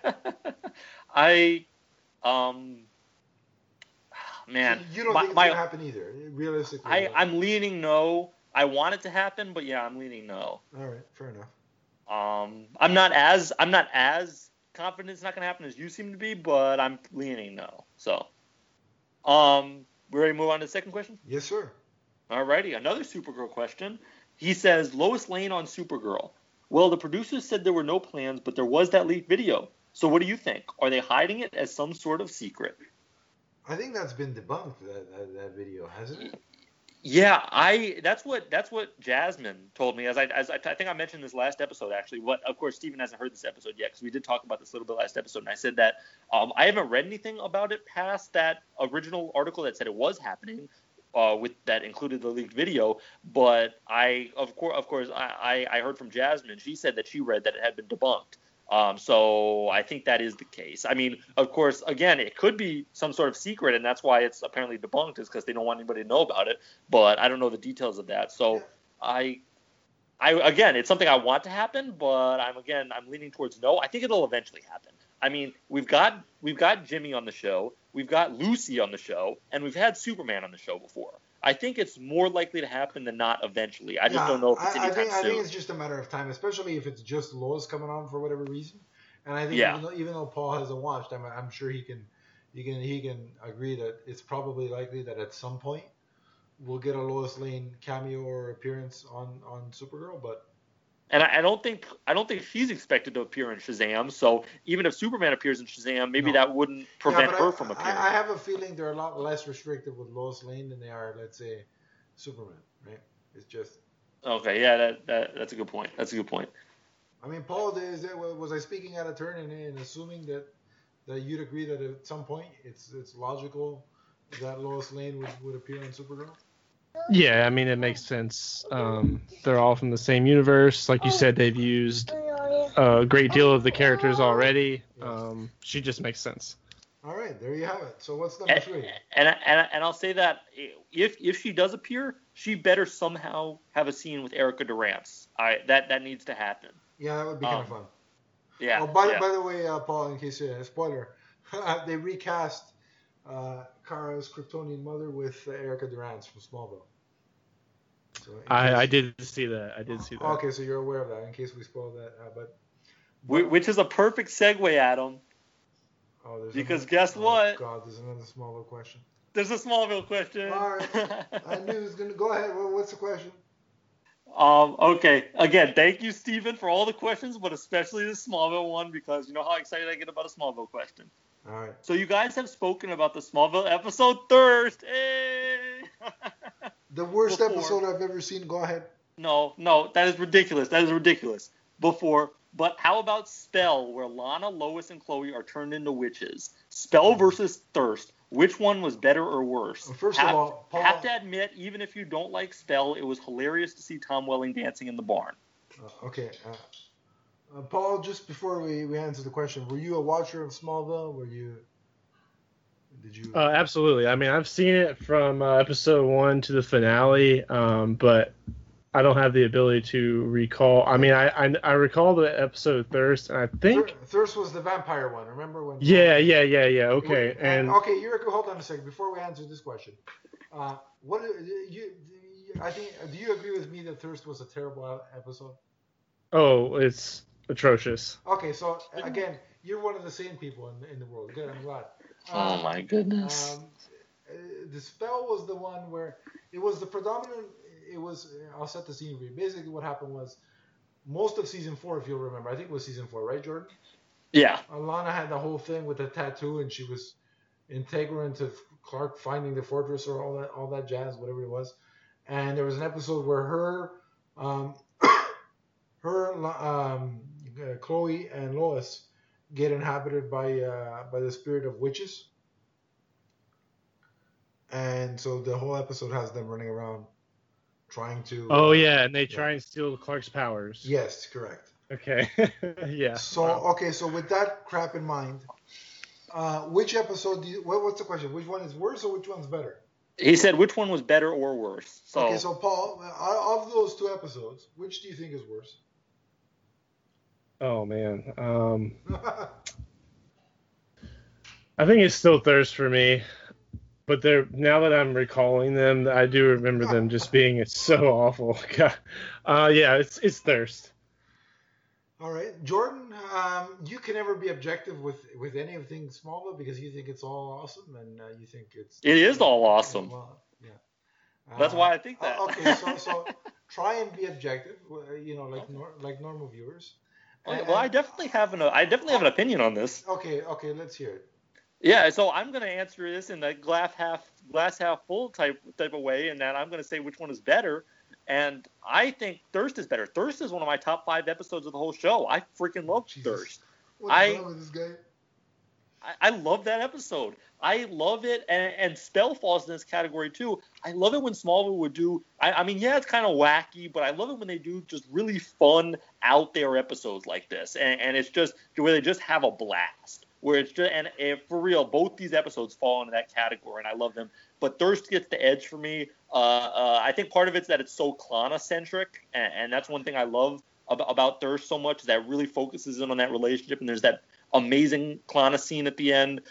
I um, So man, you don't think it's gonna happen either, realistically? I'm leaning no. I want it to happen, but yeah, I'm leaning no. All right, fair enough. I'm not as confident it's not gonna happen as you seem to be, but I'm leaning no. So, we ready to move on to the second question? Yes, sir. Alrighty, another Supergirl question. He says, Lois Lane on Supergirl. Well, the producers said there were no plans, but there was that leaked video. So what do you think? Are they hiding it as some sort of secret? I think that's been debunked. That video, hasn't it? Yeah, that's what Jasmine told me. As I think I mentioned this last episode actually. What of course Steven hasn't heard this episode yet because we did talk about this a little bit last episode. And I said that I haven't read anything about it past that original article that said it was happening. With that included the leaked video, but of course I heard from Jasmine. She said that she read that it had been debunked. So I think that is the case. I mean, of course, again, it could be some sort of secret, and that's why it's apparently debunked, is because they don't want anybody to know about it. But I don't know the details of that. So I again, it's something I want to happen, but I'm leaning towards no. I think it'll eventually happen. I mean, we've got Jimmy on the show, we've got Lucy on the show, and we've had Superman on the show before. I think it's more likely to happen than not eventually. I just don't know if it's anytime soon. I think it's just a matter of time, especially if it's just Lois coming on for whatever reason. And I think even though Paul hasn't watched, I'm sure he can agree that it's probably likely that at some point we'll get a Lois Lane cameo or appearance on Supergirl, but. And I don't think she's expected to appear in Shazam. So even if Superman appears in Shazam, maybe that wouldn't prevent her from appearing. I have a feeling they're a lot less restrictive with Lois Lane than they are, let's say, Superman. Right? It's just. Okay. Yeah. That's a good point. I mean, Paul, was I speaking out of turn in assuming that you'd agree that at some point it's logical that Lois Lane would appear on Supergirl? Yeah, I mean, it makes sense. They're all from the same universe. Like you said, they've used a great deal of the characters already. She just makes sense. All right, there you have it. So what's number 3? And I'll say that if she does appear, she better somehow have a scene with Erica Durance. That needs to happen. Yeah, that would be kind of fun. Yeah. Oh, by the way, Paul, in case spoiler, they recast Kara's Kryptonian mother with Erica Durance from Smallville. So I did see that. Okay, so you're aware of that in case we spoiled that. Which is a perfect segue, Adam. Because guess what? God, there's another Smallville question. There's a Smallville question. All right. I knew it was going to go ahead. What's the question? Okay. Again, thank you, Steven, for all the questions, but especially the Smallville one because you know how excited I get about a Smallville question. All right. So you guys have spoken about the Smallville episode Thirst. Hey! The worst episode I've ever seen. Go ahead. No, that is ridiculous. Before, but how about Spell, where Lana, Lois, and Chloe are turned into witches? Spell versus Thirst. Which one was better or worse? Well, first of all, Paul, have to admit, even if you don't like Spell, it was hilarious to see Tom Welling dancing in the barn. Okay. Paul, just before we answer the question, were you a watcher of Smallville? Did you? Absolutely. I mean, I've seen it from episode 1 to the finale, but I don't have the ability to recall. I mean, I recall the episode Thirst, and I think Thirst was the vampire one. Remember when? Yeah. Okay, okay, hold on a second before we answer this question. What you? I think. Do you agree with me that Thirst was a terrible episode? Oh, it's atrocious. Okay, so again, you're one of the sane people in the world. Good, I'm glad. Oh my goodness. The Spell was the one where it was the predominant. I'll set the scene for you. Basically, what happened was most of season 4, if you'll remember, I think it was season 4, right, Jordan? Yeah. Lana had the whole thing with the tattoo, and she was integral into Clark finding the fortress or all that jazz, whatever it was. And there was an episode where Chloe and Lois get inhabited by the spirit of witches, and so the whole episode has them running around trying to. Oh yeah, and they try and steal Clark's powers. Yes, correct. Okay. Yeah. So okay, so with that crap in mind, which episode what's the question? Which one is worse or which one's better? He said which one was better or worse. So Okay, so Paul, of those 2 episodes, which do you think is worse? Oh man, I think it's still Thirst for me. But now that I'm recalling them, I do remember them just being so awful. Yeah, it's Thirst. All right, Jordan, you can never be objective with any of things Smallville because you think it's all awesome and you think it is all awesome. Well, yeah. That's why I think that. Okay, so try and be objective, like normal viewers. Okay, well, I definitely have an opinion on this. Okay, let's hear it. Yeah, so I'm going to answer this in the glass half full type of way, and then I'm going to say which one is better. And I think Thirst is better. Thirst is one of my top 5 episodes of the whole show. I freaking love Thirst. What's wrong with this guy? I love that episode. I love it, and Spell falls in this category too. I love it when Smallville would do. I mean, yeah, it's kind of wacky, but I love it when they do just really fun, out there episodes like this, and it's just where they just have a blast. Where it's just and for real, both these episodes fall into that category, and I love them. But Thirst gets the edge for me. I think part of it's that it's so Klana centric, and that's one thing I love about Thirst so much is that it really focuses in on that relationship, and there's that amazing Klana scene at the end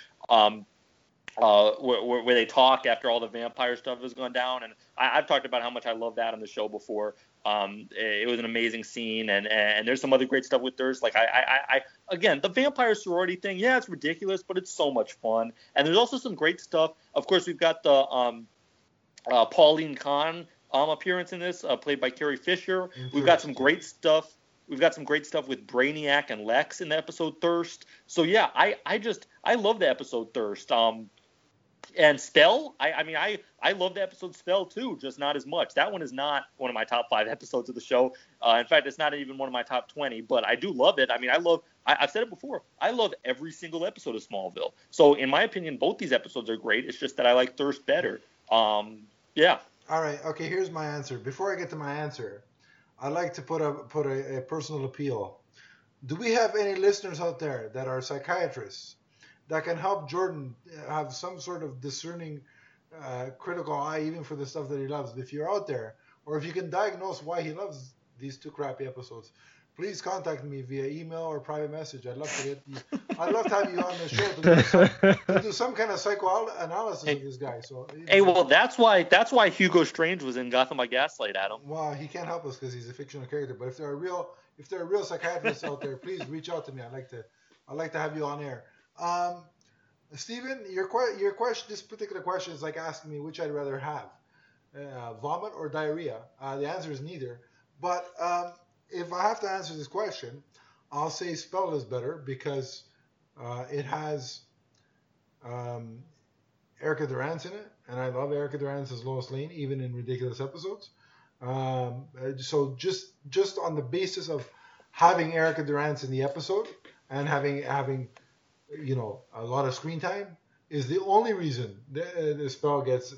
where they talk after all the vampire stuff has gone down, and I've talked about how much I love that on the show before. It was an amazing scene, and there's some other great stuff with Thirst. Like I again, the vampire sorority thing, yeah, it's ridiculous, but it's so much fun. And there's also some great stuff. Of course, we've got the Pauline Kahn appearance in this, played by Carrie Fisher. We've got some great stuff. We've got some great stuff with Brainiac and Lex in the episode Thirst. So yeah, I love the episode Thirst. And Spell, I love the episode Spell too, just not as much. That one is not one of my top 5 episodes of the show. In fact, it's not even one of my top 20, but I do love it. I mean, I've said it before, I love every single episode of Smallville. So in my opinion, both these episodes are great. It's just that I like Thirst better. Yeah. All right. Okay, here's my answer. Before I get to my answer, I'd like to put a personal appeal. Do we have any listeners out there that are psychiatrists that can help Jordan have some sort of discerning, critical eye, even for the stuff that he loves? If you're out there, or if you can diagnose why he loves these 2 crappy episodes, please contact me via email or private message. I'd love to have you on the show to do some kind of psychoanalysis of this guy. So hey, well, that's why Hugo Strange was in Gotham by Gaslight, Adam. Well, he can't help us because he's a fictional character. But if there are real psychiatrists out there, please reach out to me. I'd like to have you on air. Stephen, your question, this particular question is like asking me which I'd rather have, vomit or diarrhea. The answer is neither. But if I have to answer this question, I'll say Spell is better because it has Erica Durance in it, and I love Erica Durance as Lois Lane, even in ridiculous episodes. So just on the basis of having Erica Durance in the episode and having a lot of screen time is the only reason the Spell gets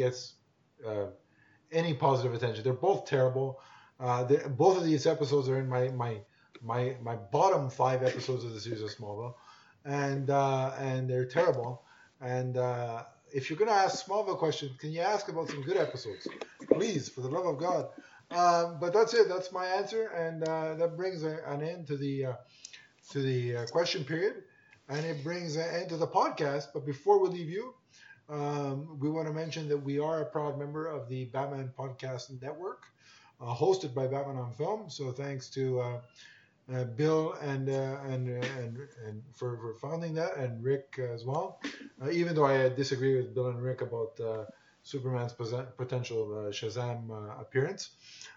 any positive attention. They're both terrible. Both of these episodes are in my bottom 5 episodes of the series of Smallville, and they're terrible. And if you're gonna ask Smallville questions, can you ask about some good episodes, please, for the love of God? But that's it. That's my answer, and that brings an end to the question period, and it brings an end to the podcast. But before we leave you, we want to mention that we are a proud member of the Batman Podcast Network, hosted by Batman on Film. So thanks to Bill and for founding that, and Rick as well. Even though I disagree with Bill and Rick about Superman's potential Shazam appearance.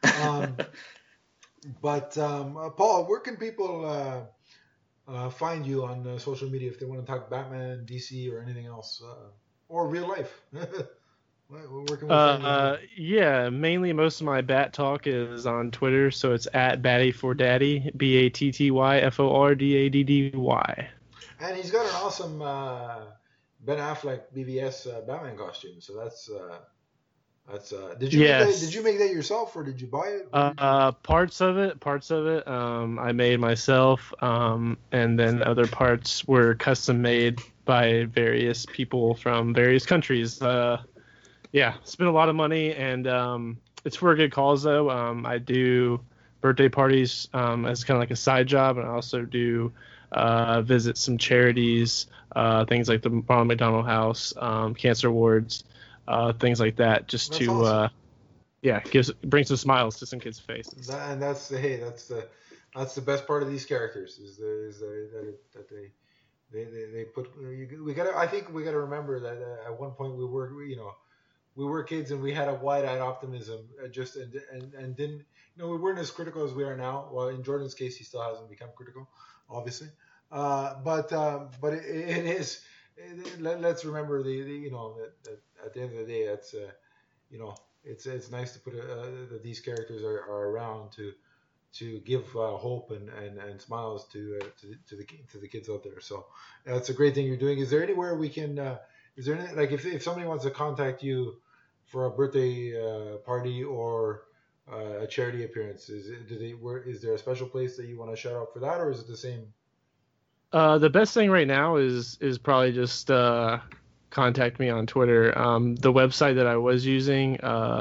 But Paul, where can people find you on social media if they want to talk Batman, DC, or anything else, or real life? Where can we find you? Yeah, mainly most of my Bat talk is on Twitter, so it's at Batty4Daddy, BATTYFORDADDY. And he's got an awesome Ben Affleck BVS Batman costume, so that's did you make that yourself, or did you buy it? Parts of it I made myself, and then other parts were custom made by various people from various countries. yeah, spend a lot of money, and it's for a good cause though. I do birthday parties as kind of like a side job, and I also do visit some charities, things like the Ronald McDonald House, cancer wards, things like that, just That's to awesome. bring some smiles to some kids' faces. And that's the best part of these characters that they put. We gotta. I think we gotta remember that at one point we were kids and we had a wide-eyed optimism, just and didn't we weren't as critical as we are now. Well, in Jordan's case, he still hasn't become critical, obviously. But it is. Let's remember that at the end of the day, that's it's nice to put that these characters are around to give hope and smiles to the kids out there. So that's a great thing you're doing. Is there anywhere we can? Is there any, like if somebody wants to contact you for a birthday party or a charity appearance, is there a special place that you want to shout out for that, or is it the same? The best thing right now is probably just contact me on Twitter. The website that I was using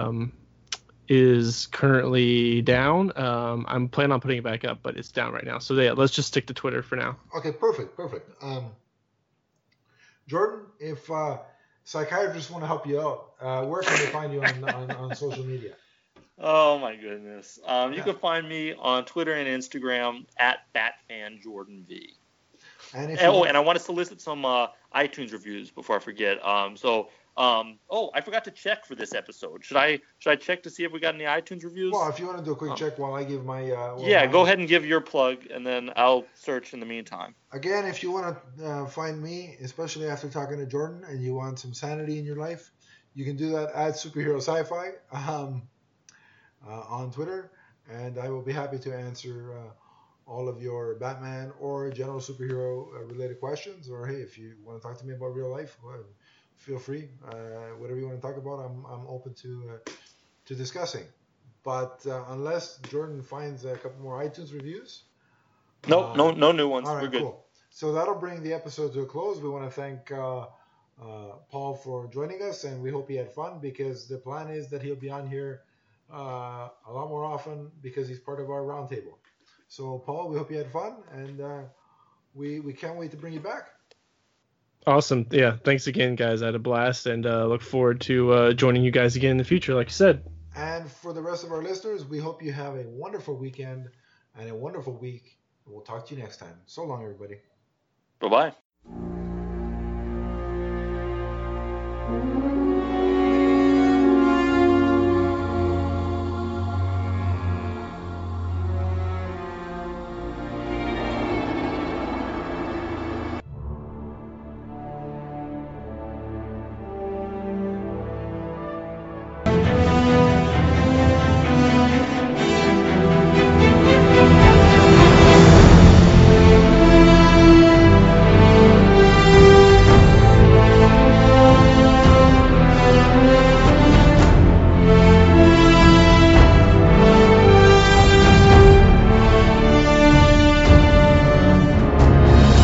is currently down. I'm planning on putting it back up, but it's down right now. So yeah, let's just stick to Twitter for now. Okay, perfect. Jordan, if psychiatrists want to help you out, where can they find you on social media? Oh my goodness. You can find me on Twitter and Instagram at BatfanJordanV. And I want to solicit some iTunes reviews before I forget. I forgot to check for this episode. Should I check to see if we got any iTunes reviews? Well, if you want to do a quick check while I give my go ahead and give your plug, and then I'll search in the meantime. Again, if you want to find me, especially after talking to Jordan, and you want some sanity in your life, you can do that at Superhero Sci-Fi on Twitter, and I will be happy to answer all of your Batman or general superhero related questions. Or hey, if you want to talk to me about real life, feel free. Whatever you want to talk about, I'm open to discussing. But unless Jordan finds a couple more iTunes reviews. No new ones. All right, we're good. Cool. So that'll bring the episode to a close. We want to thank Paul for joining us, and we hope he had fun, because the plan is that he'll be on here a lot more often because he's part of our roundtable. So Paul, we hope you had fun, and we can't wait to bring you back. Awesome. Yeah, thanks again, guys. I had a blast, and look forward to joining you guys again in the future, like you said. And for the rest of our listeners, we hope you have a wonderful weekend and a wonderful week. We'll talk to you next time. So long, everybody. Bye-bye.